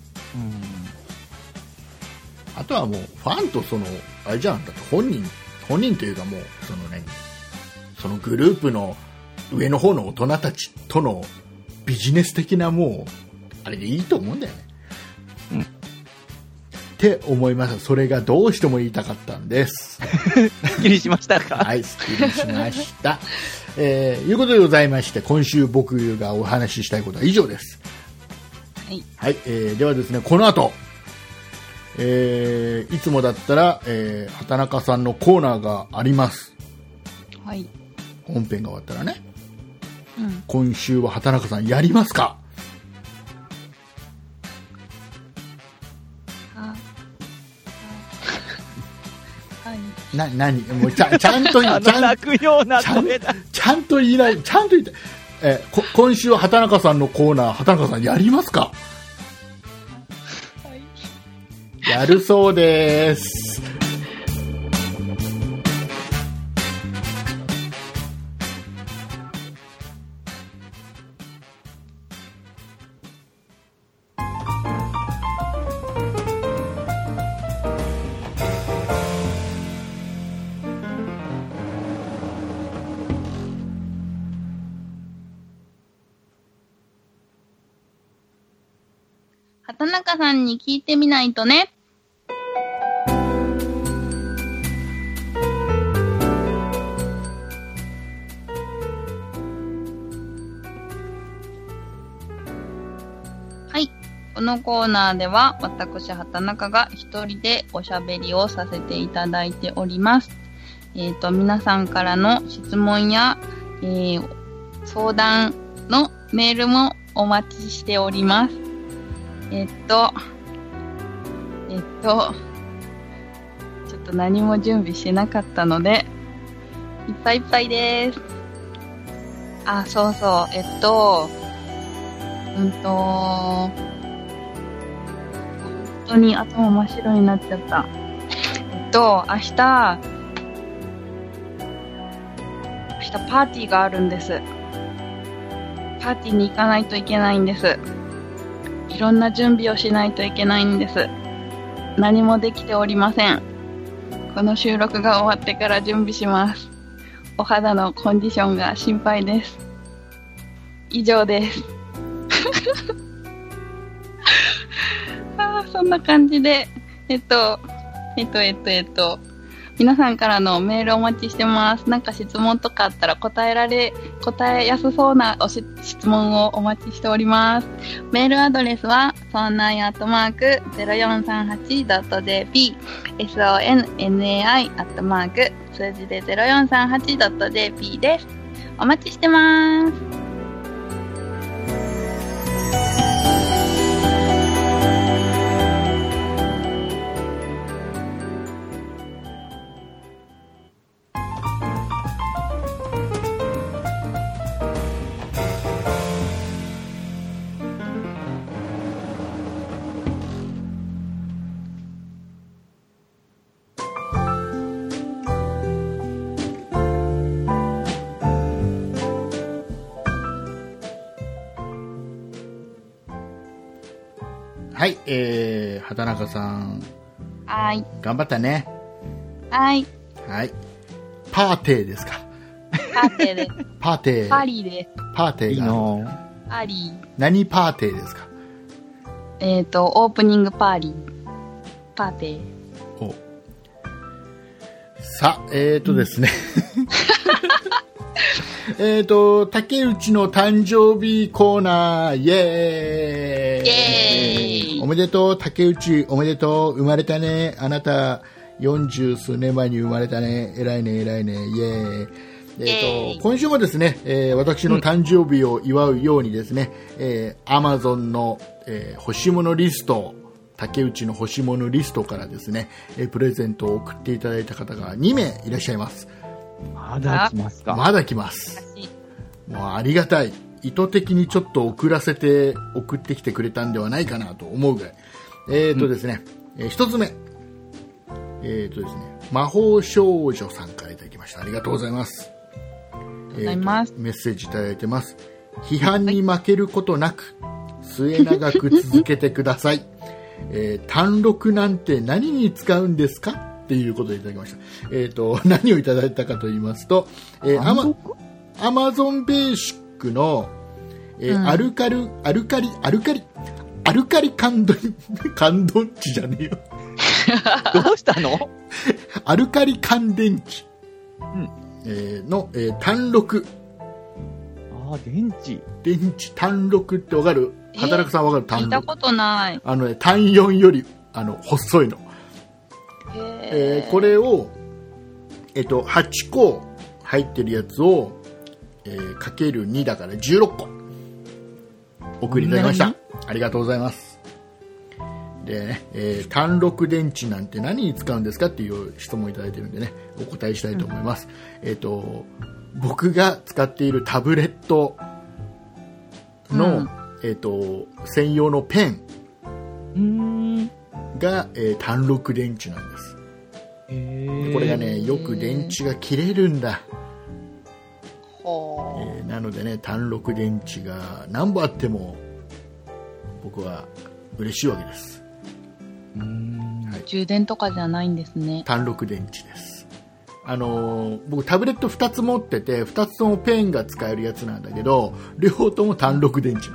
あとはもうファンとあれじゃん、だって本人というかもうそのグループの上の方の大人たちとのビジネス的なもうあれでいいと思うんだよね。 うんって思いました。それがどうしても言いたかったんです。 すっきりしましたか。 はい、すっきりしました。いうことでございまして、今週僕がお話ししたいことは以上です。 はい。 はい、ではですね、この後、いつもだったら、畑中さんのコーナーがあります。 はい。 本編が終わったらね、 うん。 今週は畑中さんやりますか？ はい。 何もうちゃんと泣くような声だ。 ちゃんと言いない、ちゃんと言って、今週は畑中さんのコーナー、畑中さんやりますか？やるそうです。 畑中さんに聞いてみないとね。はい。このコーナーでは、私、畑中が一人でおしゃべりをさせていただいております。皆さんからの質問や、相談のメールもお待ちしております。ちょっと何も準備してなかったので、いっぱいいっぱいです。あ、そうそう、本当に頭真っ白になっちゃった。明日、 日パーティーがあるんです。パーティーに行かないといけないんです。いろんな準備をしないといけないんです。何もできておりません。この収録が終わってから準備します。お肌のコンディションが心配です。以上です。そんな感じで、皆さんからのメールお待ちしてます。なんか質問とかあったら答えやすそうな質問をお待ちしております。メールアドレスは、sonnai@0438.jp、sonnai@ 数字で 0438.jp です。お待ちしてます。 はい、畑中さん。 はい。 頑張ったね。 はい。 はい。パーテーですか。 パーテーです。 パーテー。 パーリーです。 パーテーが。 パーリー。 何パーテーですか。 オープニングパーリー。パーテー。 お。さあ、ですね。竹内の誕生日コーナー、イエーイ。 イエーイ。 おめでとう、竹内、おめでとう、生まれたね、あなた、40数年前に生まれたね、偉いね、偉いね、イエーイ。今週もですね、私の誕生日を祝うようにですね、Amazon の、欲し物リスト、竹内の欲し物リストからですね、プレゼントを送っていただいた方が2名いらっしゃいます。 まだ来ますか。 まだ来ます。もうありがたい。意図的にちょっと遅らせて送ってきてくれたんではないかなと思うぐらい。ですね、一つ目。ですね、魔法少女さんからいただきました。ありがとうございます。メッセージいただいてます。批判に負けることなく、末永く続けてください。単録なんて何に使うんですかっていうことでいただきました。何をいただいたかと言いますと、Amazon ベーシックの、アルカリ乾電池じゃねえよ。 どうしたの？ アルカリ乾電池、の、単録。 電池単録ってわかる？働くさんわかる？単録。 聞いたことない。 単4より細いの。これを、8個入ってるやつを、かける2だから16個送りいただきました。ありがとうございます。でね、単録電池なんて何に使うんですかっていう質問いただいてるんでね、お答えしたいと思います。僕が使っているタブレットの、専用のペンが、単録電池なんです。これがね、よく電池が切れるんだ。なのでね、単録電池が何本あっても僕は嬉しいわけです。 はい、充電とかじゃないんですね。 単録電池です。僕タブレット2つ持ってて、2つともペンが使えるやつなんだけど、両方とも単録電池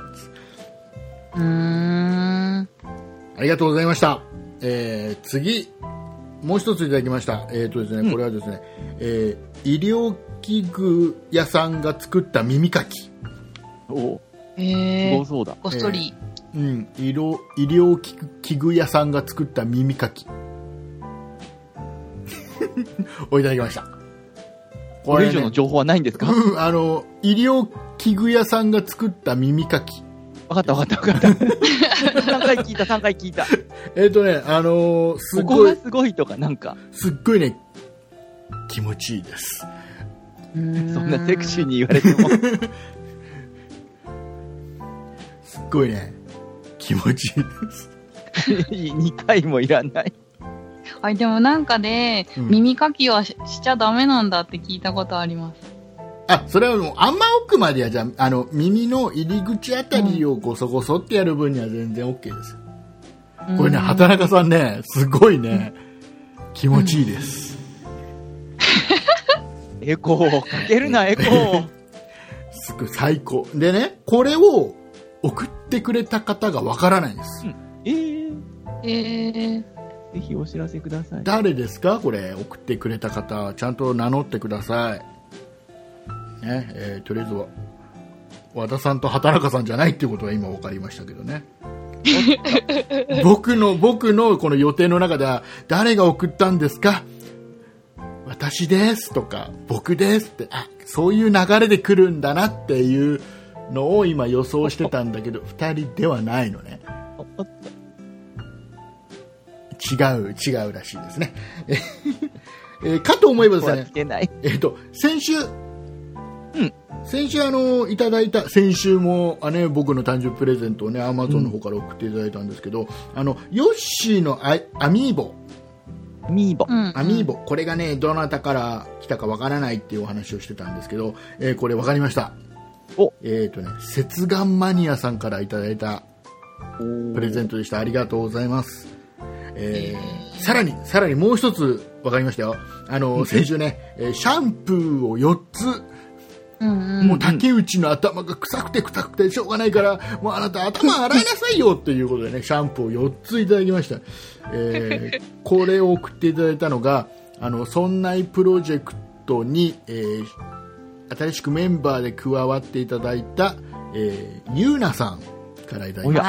なんです。ありがとうございました。次もう一ついただきました。ですね、これはですね、医療器具屋さんが作った耳かき。 すごそうだ。 ごっそり。 医療器具屋さんが作った耳かきをいただきました。 これ以上の情報はないんですか？ 医療器具屋さんが作った耳かき。 分かった。3回聞いた。 すごい。 ここがすごいとかなんか。 すっごいね、気持ちいいです。 そんなセクシーに言われても。 すっごいね、気持ちいいです。 2回もいらない。 でもなんかで、耳かきはしちゃダメなんだって聞いたことあります。 それはもうあんま奥まではじゃあ、耳の入り口あたりをゴソゴソってやる分には全然 OK です。これね、畑中さんね、すごいね、気持ちいいです。 エコー、かけるな、エコー。 すごい最高。でね、これを送ってくれた方がわからないんです。 ぜひお知らせください。 誰ですかこれ、送ってくれた方、ちゃんと名乗ってください。ね、とりあえずは、和田さんと畑中さんじゃないっていうことは今分かりましたけどね。僕のこの予定の中では、誰が送ったんですか？私ですとか、僕ですって、そういう流れで来るんだなっていうのを今予想してたんだけど、2人ではないのね。違うらしいですね。かと思えばですね、先週、いただいた、先週も僕の誕生日プレゼントをね、Amazon の方から送っていただいたんですけど、ヨッシーのアミーボ、これがね、どなたから来たかわからないっていうお話をしてたんですけど、これわかりました。接眼マニアさんからいただいたプレゼントでした。ありがとうございます。さらにもう一つ分かりましたよ。先週ね、シャンプーを4つ、もう竹内の頭が臭くてしょうがないから、もうあなた頭洗いなさいよっていうことでね、シャンプーを4ついただきました。これを送っていただいたのが、そんないプロジェクトに、新しくメンバーで加わっていただいた、ゆうなさんからいただきました。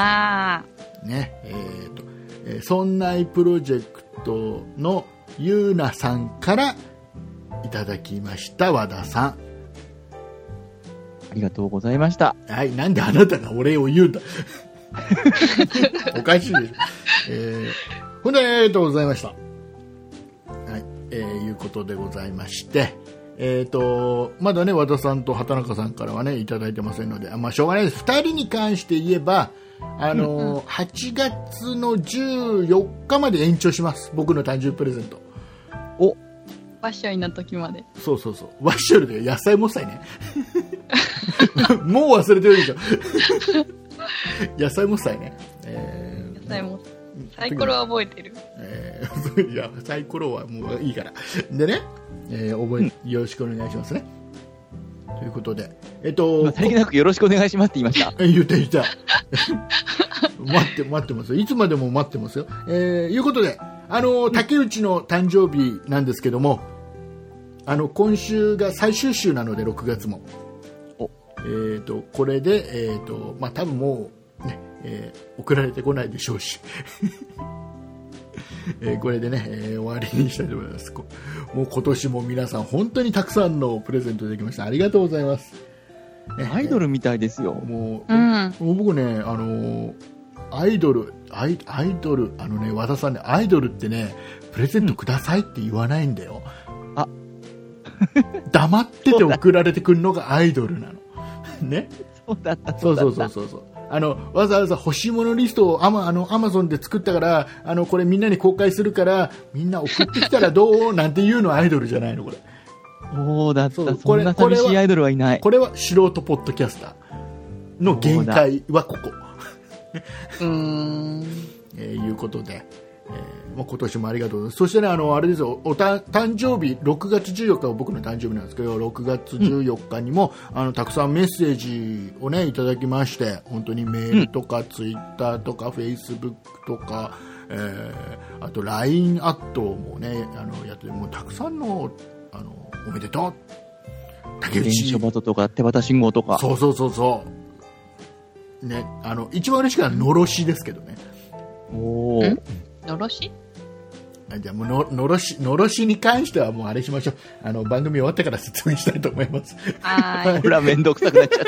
ね、そんないプロジェクトのゆうなさんからいただきました。和田さん、 ありがとうございました。 はい、なんであなたがお礼を言うんだ。おかしいでしょ。本当にありがとうございました。はい、いうことでございまして、まだね、和田さんと畑中さんからはね、いただいてませんので、しょうがないです。2人に関して言えば、8月の14日まで延長します。僕の誕生日プレゼント。 ワッショイの時まで。 そう。ワッショイで野菜もっさいね。もう忘れてるでしょ。野菜もっさいね。 野菜もっさい。サイコロは覚えてる。 いや、サイコロはもういいから。でね、よろしくお願いしますね。ということで、 さりげなくよろしくお願いしますって言いました。 言った。待ってますよ。いつまでも待ってますよ。いうことで、竹内の誕生日なんですけども、今週が最終週なので、6月も。これで、多分もう、ね、送られてこないでしょうし。これでね、終わりにしたいと思います。もう今年も皆さん本当にたくさんのプレゼントできました。ありがとうございます。 アイドルみたいですよ。 もう僕ね、アイドル、和田さんね、アイドルってね、プレゼントくださいって言わないんだよ。黙ってて送られてくるのがアイドルなの。ね。 そうだった。 そう。わざわざ欲しいものリストをアマゾンで作ったから、これみんなに公開するから、みんな送ってきたらどうなんていうのはアイドルじゃないの、これ。 そうだった。そんな寂しいアイドルはいない。 これは素人ポッドキャスターの限界はここ。いうことで、今年もありがとうございます。そしてね、あれですよ、誕生日、6月14日は僕の誕生日なんですけど、6月14日にも、たくさんメッセージをね、いただきまして、本当にメールとか、ツイッターとか、フェイスブックとか、あと LINE アットもね、やってもうたくさんの、おめでとう。竹内。 電書バトとか、手旗信号とか。 そう。ね、一番嬉しくはのろしですけどね。 のろし？ じゃあもうのろしに関してはもうあれしましょう。番組終わってから説明したいと思います。 ほら、めんどくさくなっちゃった。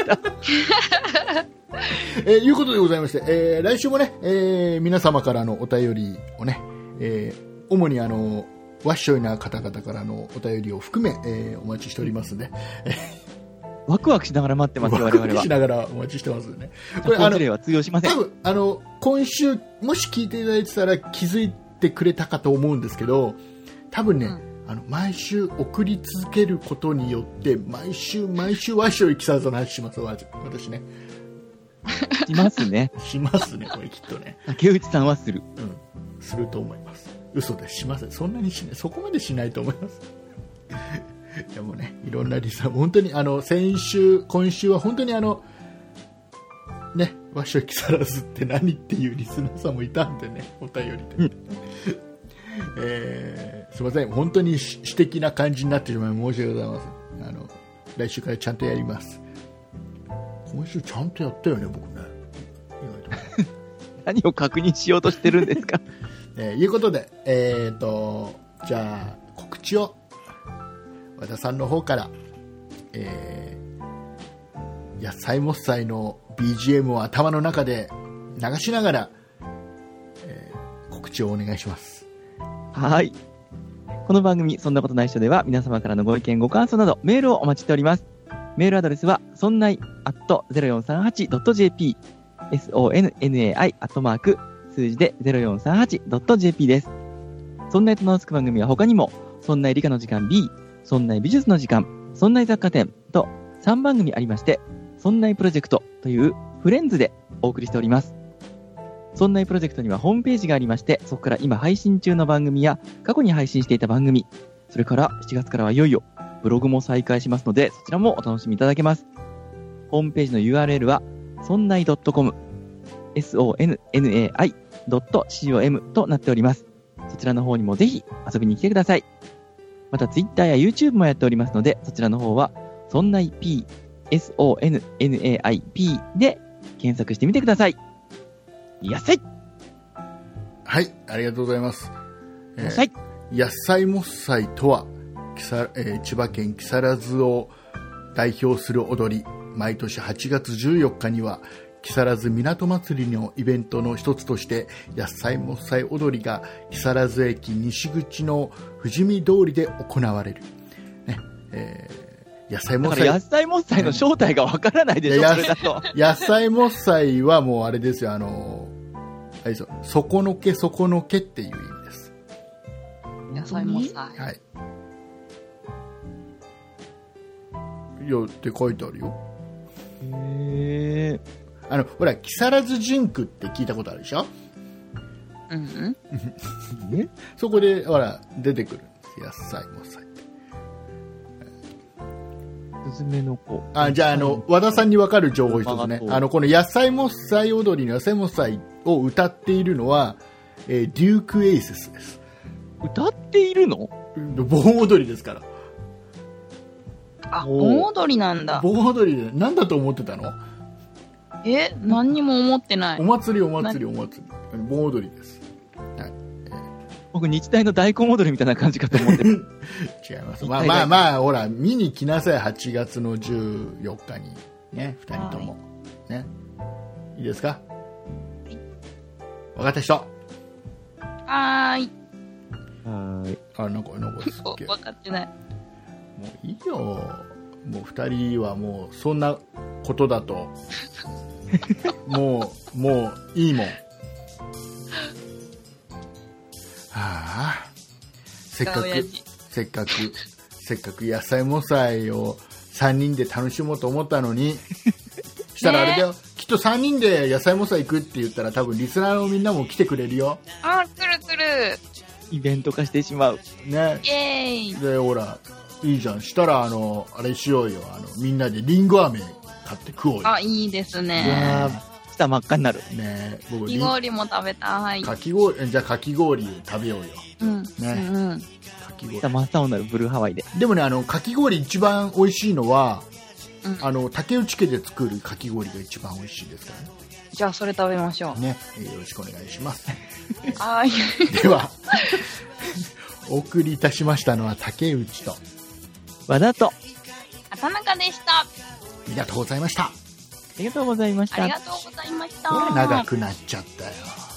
いうことでございまして、来週もね、皆様からのお便りをね、主にワッショイな方々からのお便りを含め、お待ちしておりますので、 ワクワクしながら待ってますよ、我々は。 ワクワクしながらお待ちしてますね。 これ例は通用しません。 多分今週もし聞いていただいてたら気づいてくれたかと思うんですけど、多分ね、 毎週送り続けることによって毎週和尚行きさずの話します。私ね。 しますね。 しますね、これきっとね。 竹内さんはする。 すると思います。嘘です。しません。そんなにしない。そこまでしないと思います。でもね、いろんなリスナー、本当に今週は本当にね、和尚木更津って何っていうリスナーさんもいたんでね、お便りで。すいません、本当に私的な感じになってしまい申し訳ございません。来週からちゃんとやります。今週ちゃんとやったよね、僕ね。意外と何を確認しようとしてるんですか。 いうことで、じゃあ告知を和田さんの方から、野菜もっさいの BGM を頭の中で流しながら、告知をお願いします。 はい。この番組、そんなことないっしょでは、皆様からのご意見、ご感想など、メールをお待ちしております。メールアドレスは、そんない @0438.jp、sonnai 数字で 0438.jp です。そんないと名の付く番組は他にも、そんない理科の時間 B、そんない美術の時間、そんない雑貨店と3番組ありまして、そんないプロジェクトというフレンズでお送りしております。そんないプロジェクトにはホームページがありまして、そこから今配信中の番組や過去に配信していた番組、それから7月からはいよいよブログも再開しますので、そちらもお楽しみいただけます。ホームページの URL は、そんない .com、sonnai.com となっております。そちらの方にもぜひ遊びに来てください。また Twitter や YouTube もやっておりますので、そちらの方は、そんない P、SONNAIP で検索してみてください。野菜。 はい、ありがとうございます。 野菜。 野菜もっさいとは、千葉県木更津を代表する踊り、毎年8月14日には木更津港祭りのイベントの一つとして野菜もっさい踊りが木更津駅西口の富士見通りで行われる、ね。野菜もっさい。 野菜もっさいの正体がわからないでしょ、それだと。 野菜もっさいはもうあれですよ、あれですよ、底のけ底のけっていう意味です。 野菜もっさい。 はい。いやって書いてあるよ。 へー。 ほら、木更津ジンクって聞いたことあるでしょ。 うんうん。 そこでほら出てくるんです。野菜もっさい。 すずめの子。 じゃあ和田さんに分かる情報一つね。この野菜もっさい踊りの野菜もっさいを歌っているのは、デュークエイセスです。 歌っているの？ 盆踊りですから。 あ、盆踊りなんだ。 盆踊りで何だと思ってたの？ 何にも思ってない。 お祭り。盆踊りです。はい。 僕日大の大根踊りみたいな感じかと思ってる。 違います。まあほら見に来なさい。8月の14日にね、2人ともね。いいですか？分かった人？ はーい。 なんかすっげえ。 分かってない。 もういいよ。もう2人はもうそんなことだともういいもん。はあ、せっかく野菜もっさいを3人で楽しもうと思ったのにしたらあれだよ、きっと3人で野菜もっさい行くって言ったら多分リスナーのみんなも来てくれるよ。 あ、来る。 イベント化してしまうね。 イエーイ。 でほらいいじゃん。したらあれしようよ。みんなでリンゴ飴買って食おうよ。 あ、いいですね。 いやー、舌真っ赤になる。 ね、僕かき氷も食べたい。 かき氷、じゃあかき氷食べようよ。 うん。 ね。 うん。 かき氷。 舌真っ青になるブルーハワイで。 でもね、かき氷一番美味しいのは、竹内家で作るかき氷が一番美味しいですからね。 じゃあそれ食べましょう。 ね。よろしくお願いします。 はい。 では、お送りいたしましたのは竹内と和田と畑中でした。 ありがとうございました。 ありがとうございました。 ありがとうございました。 長くなっちゃったよ。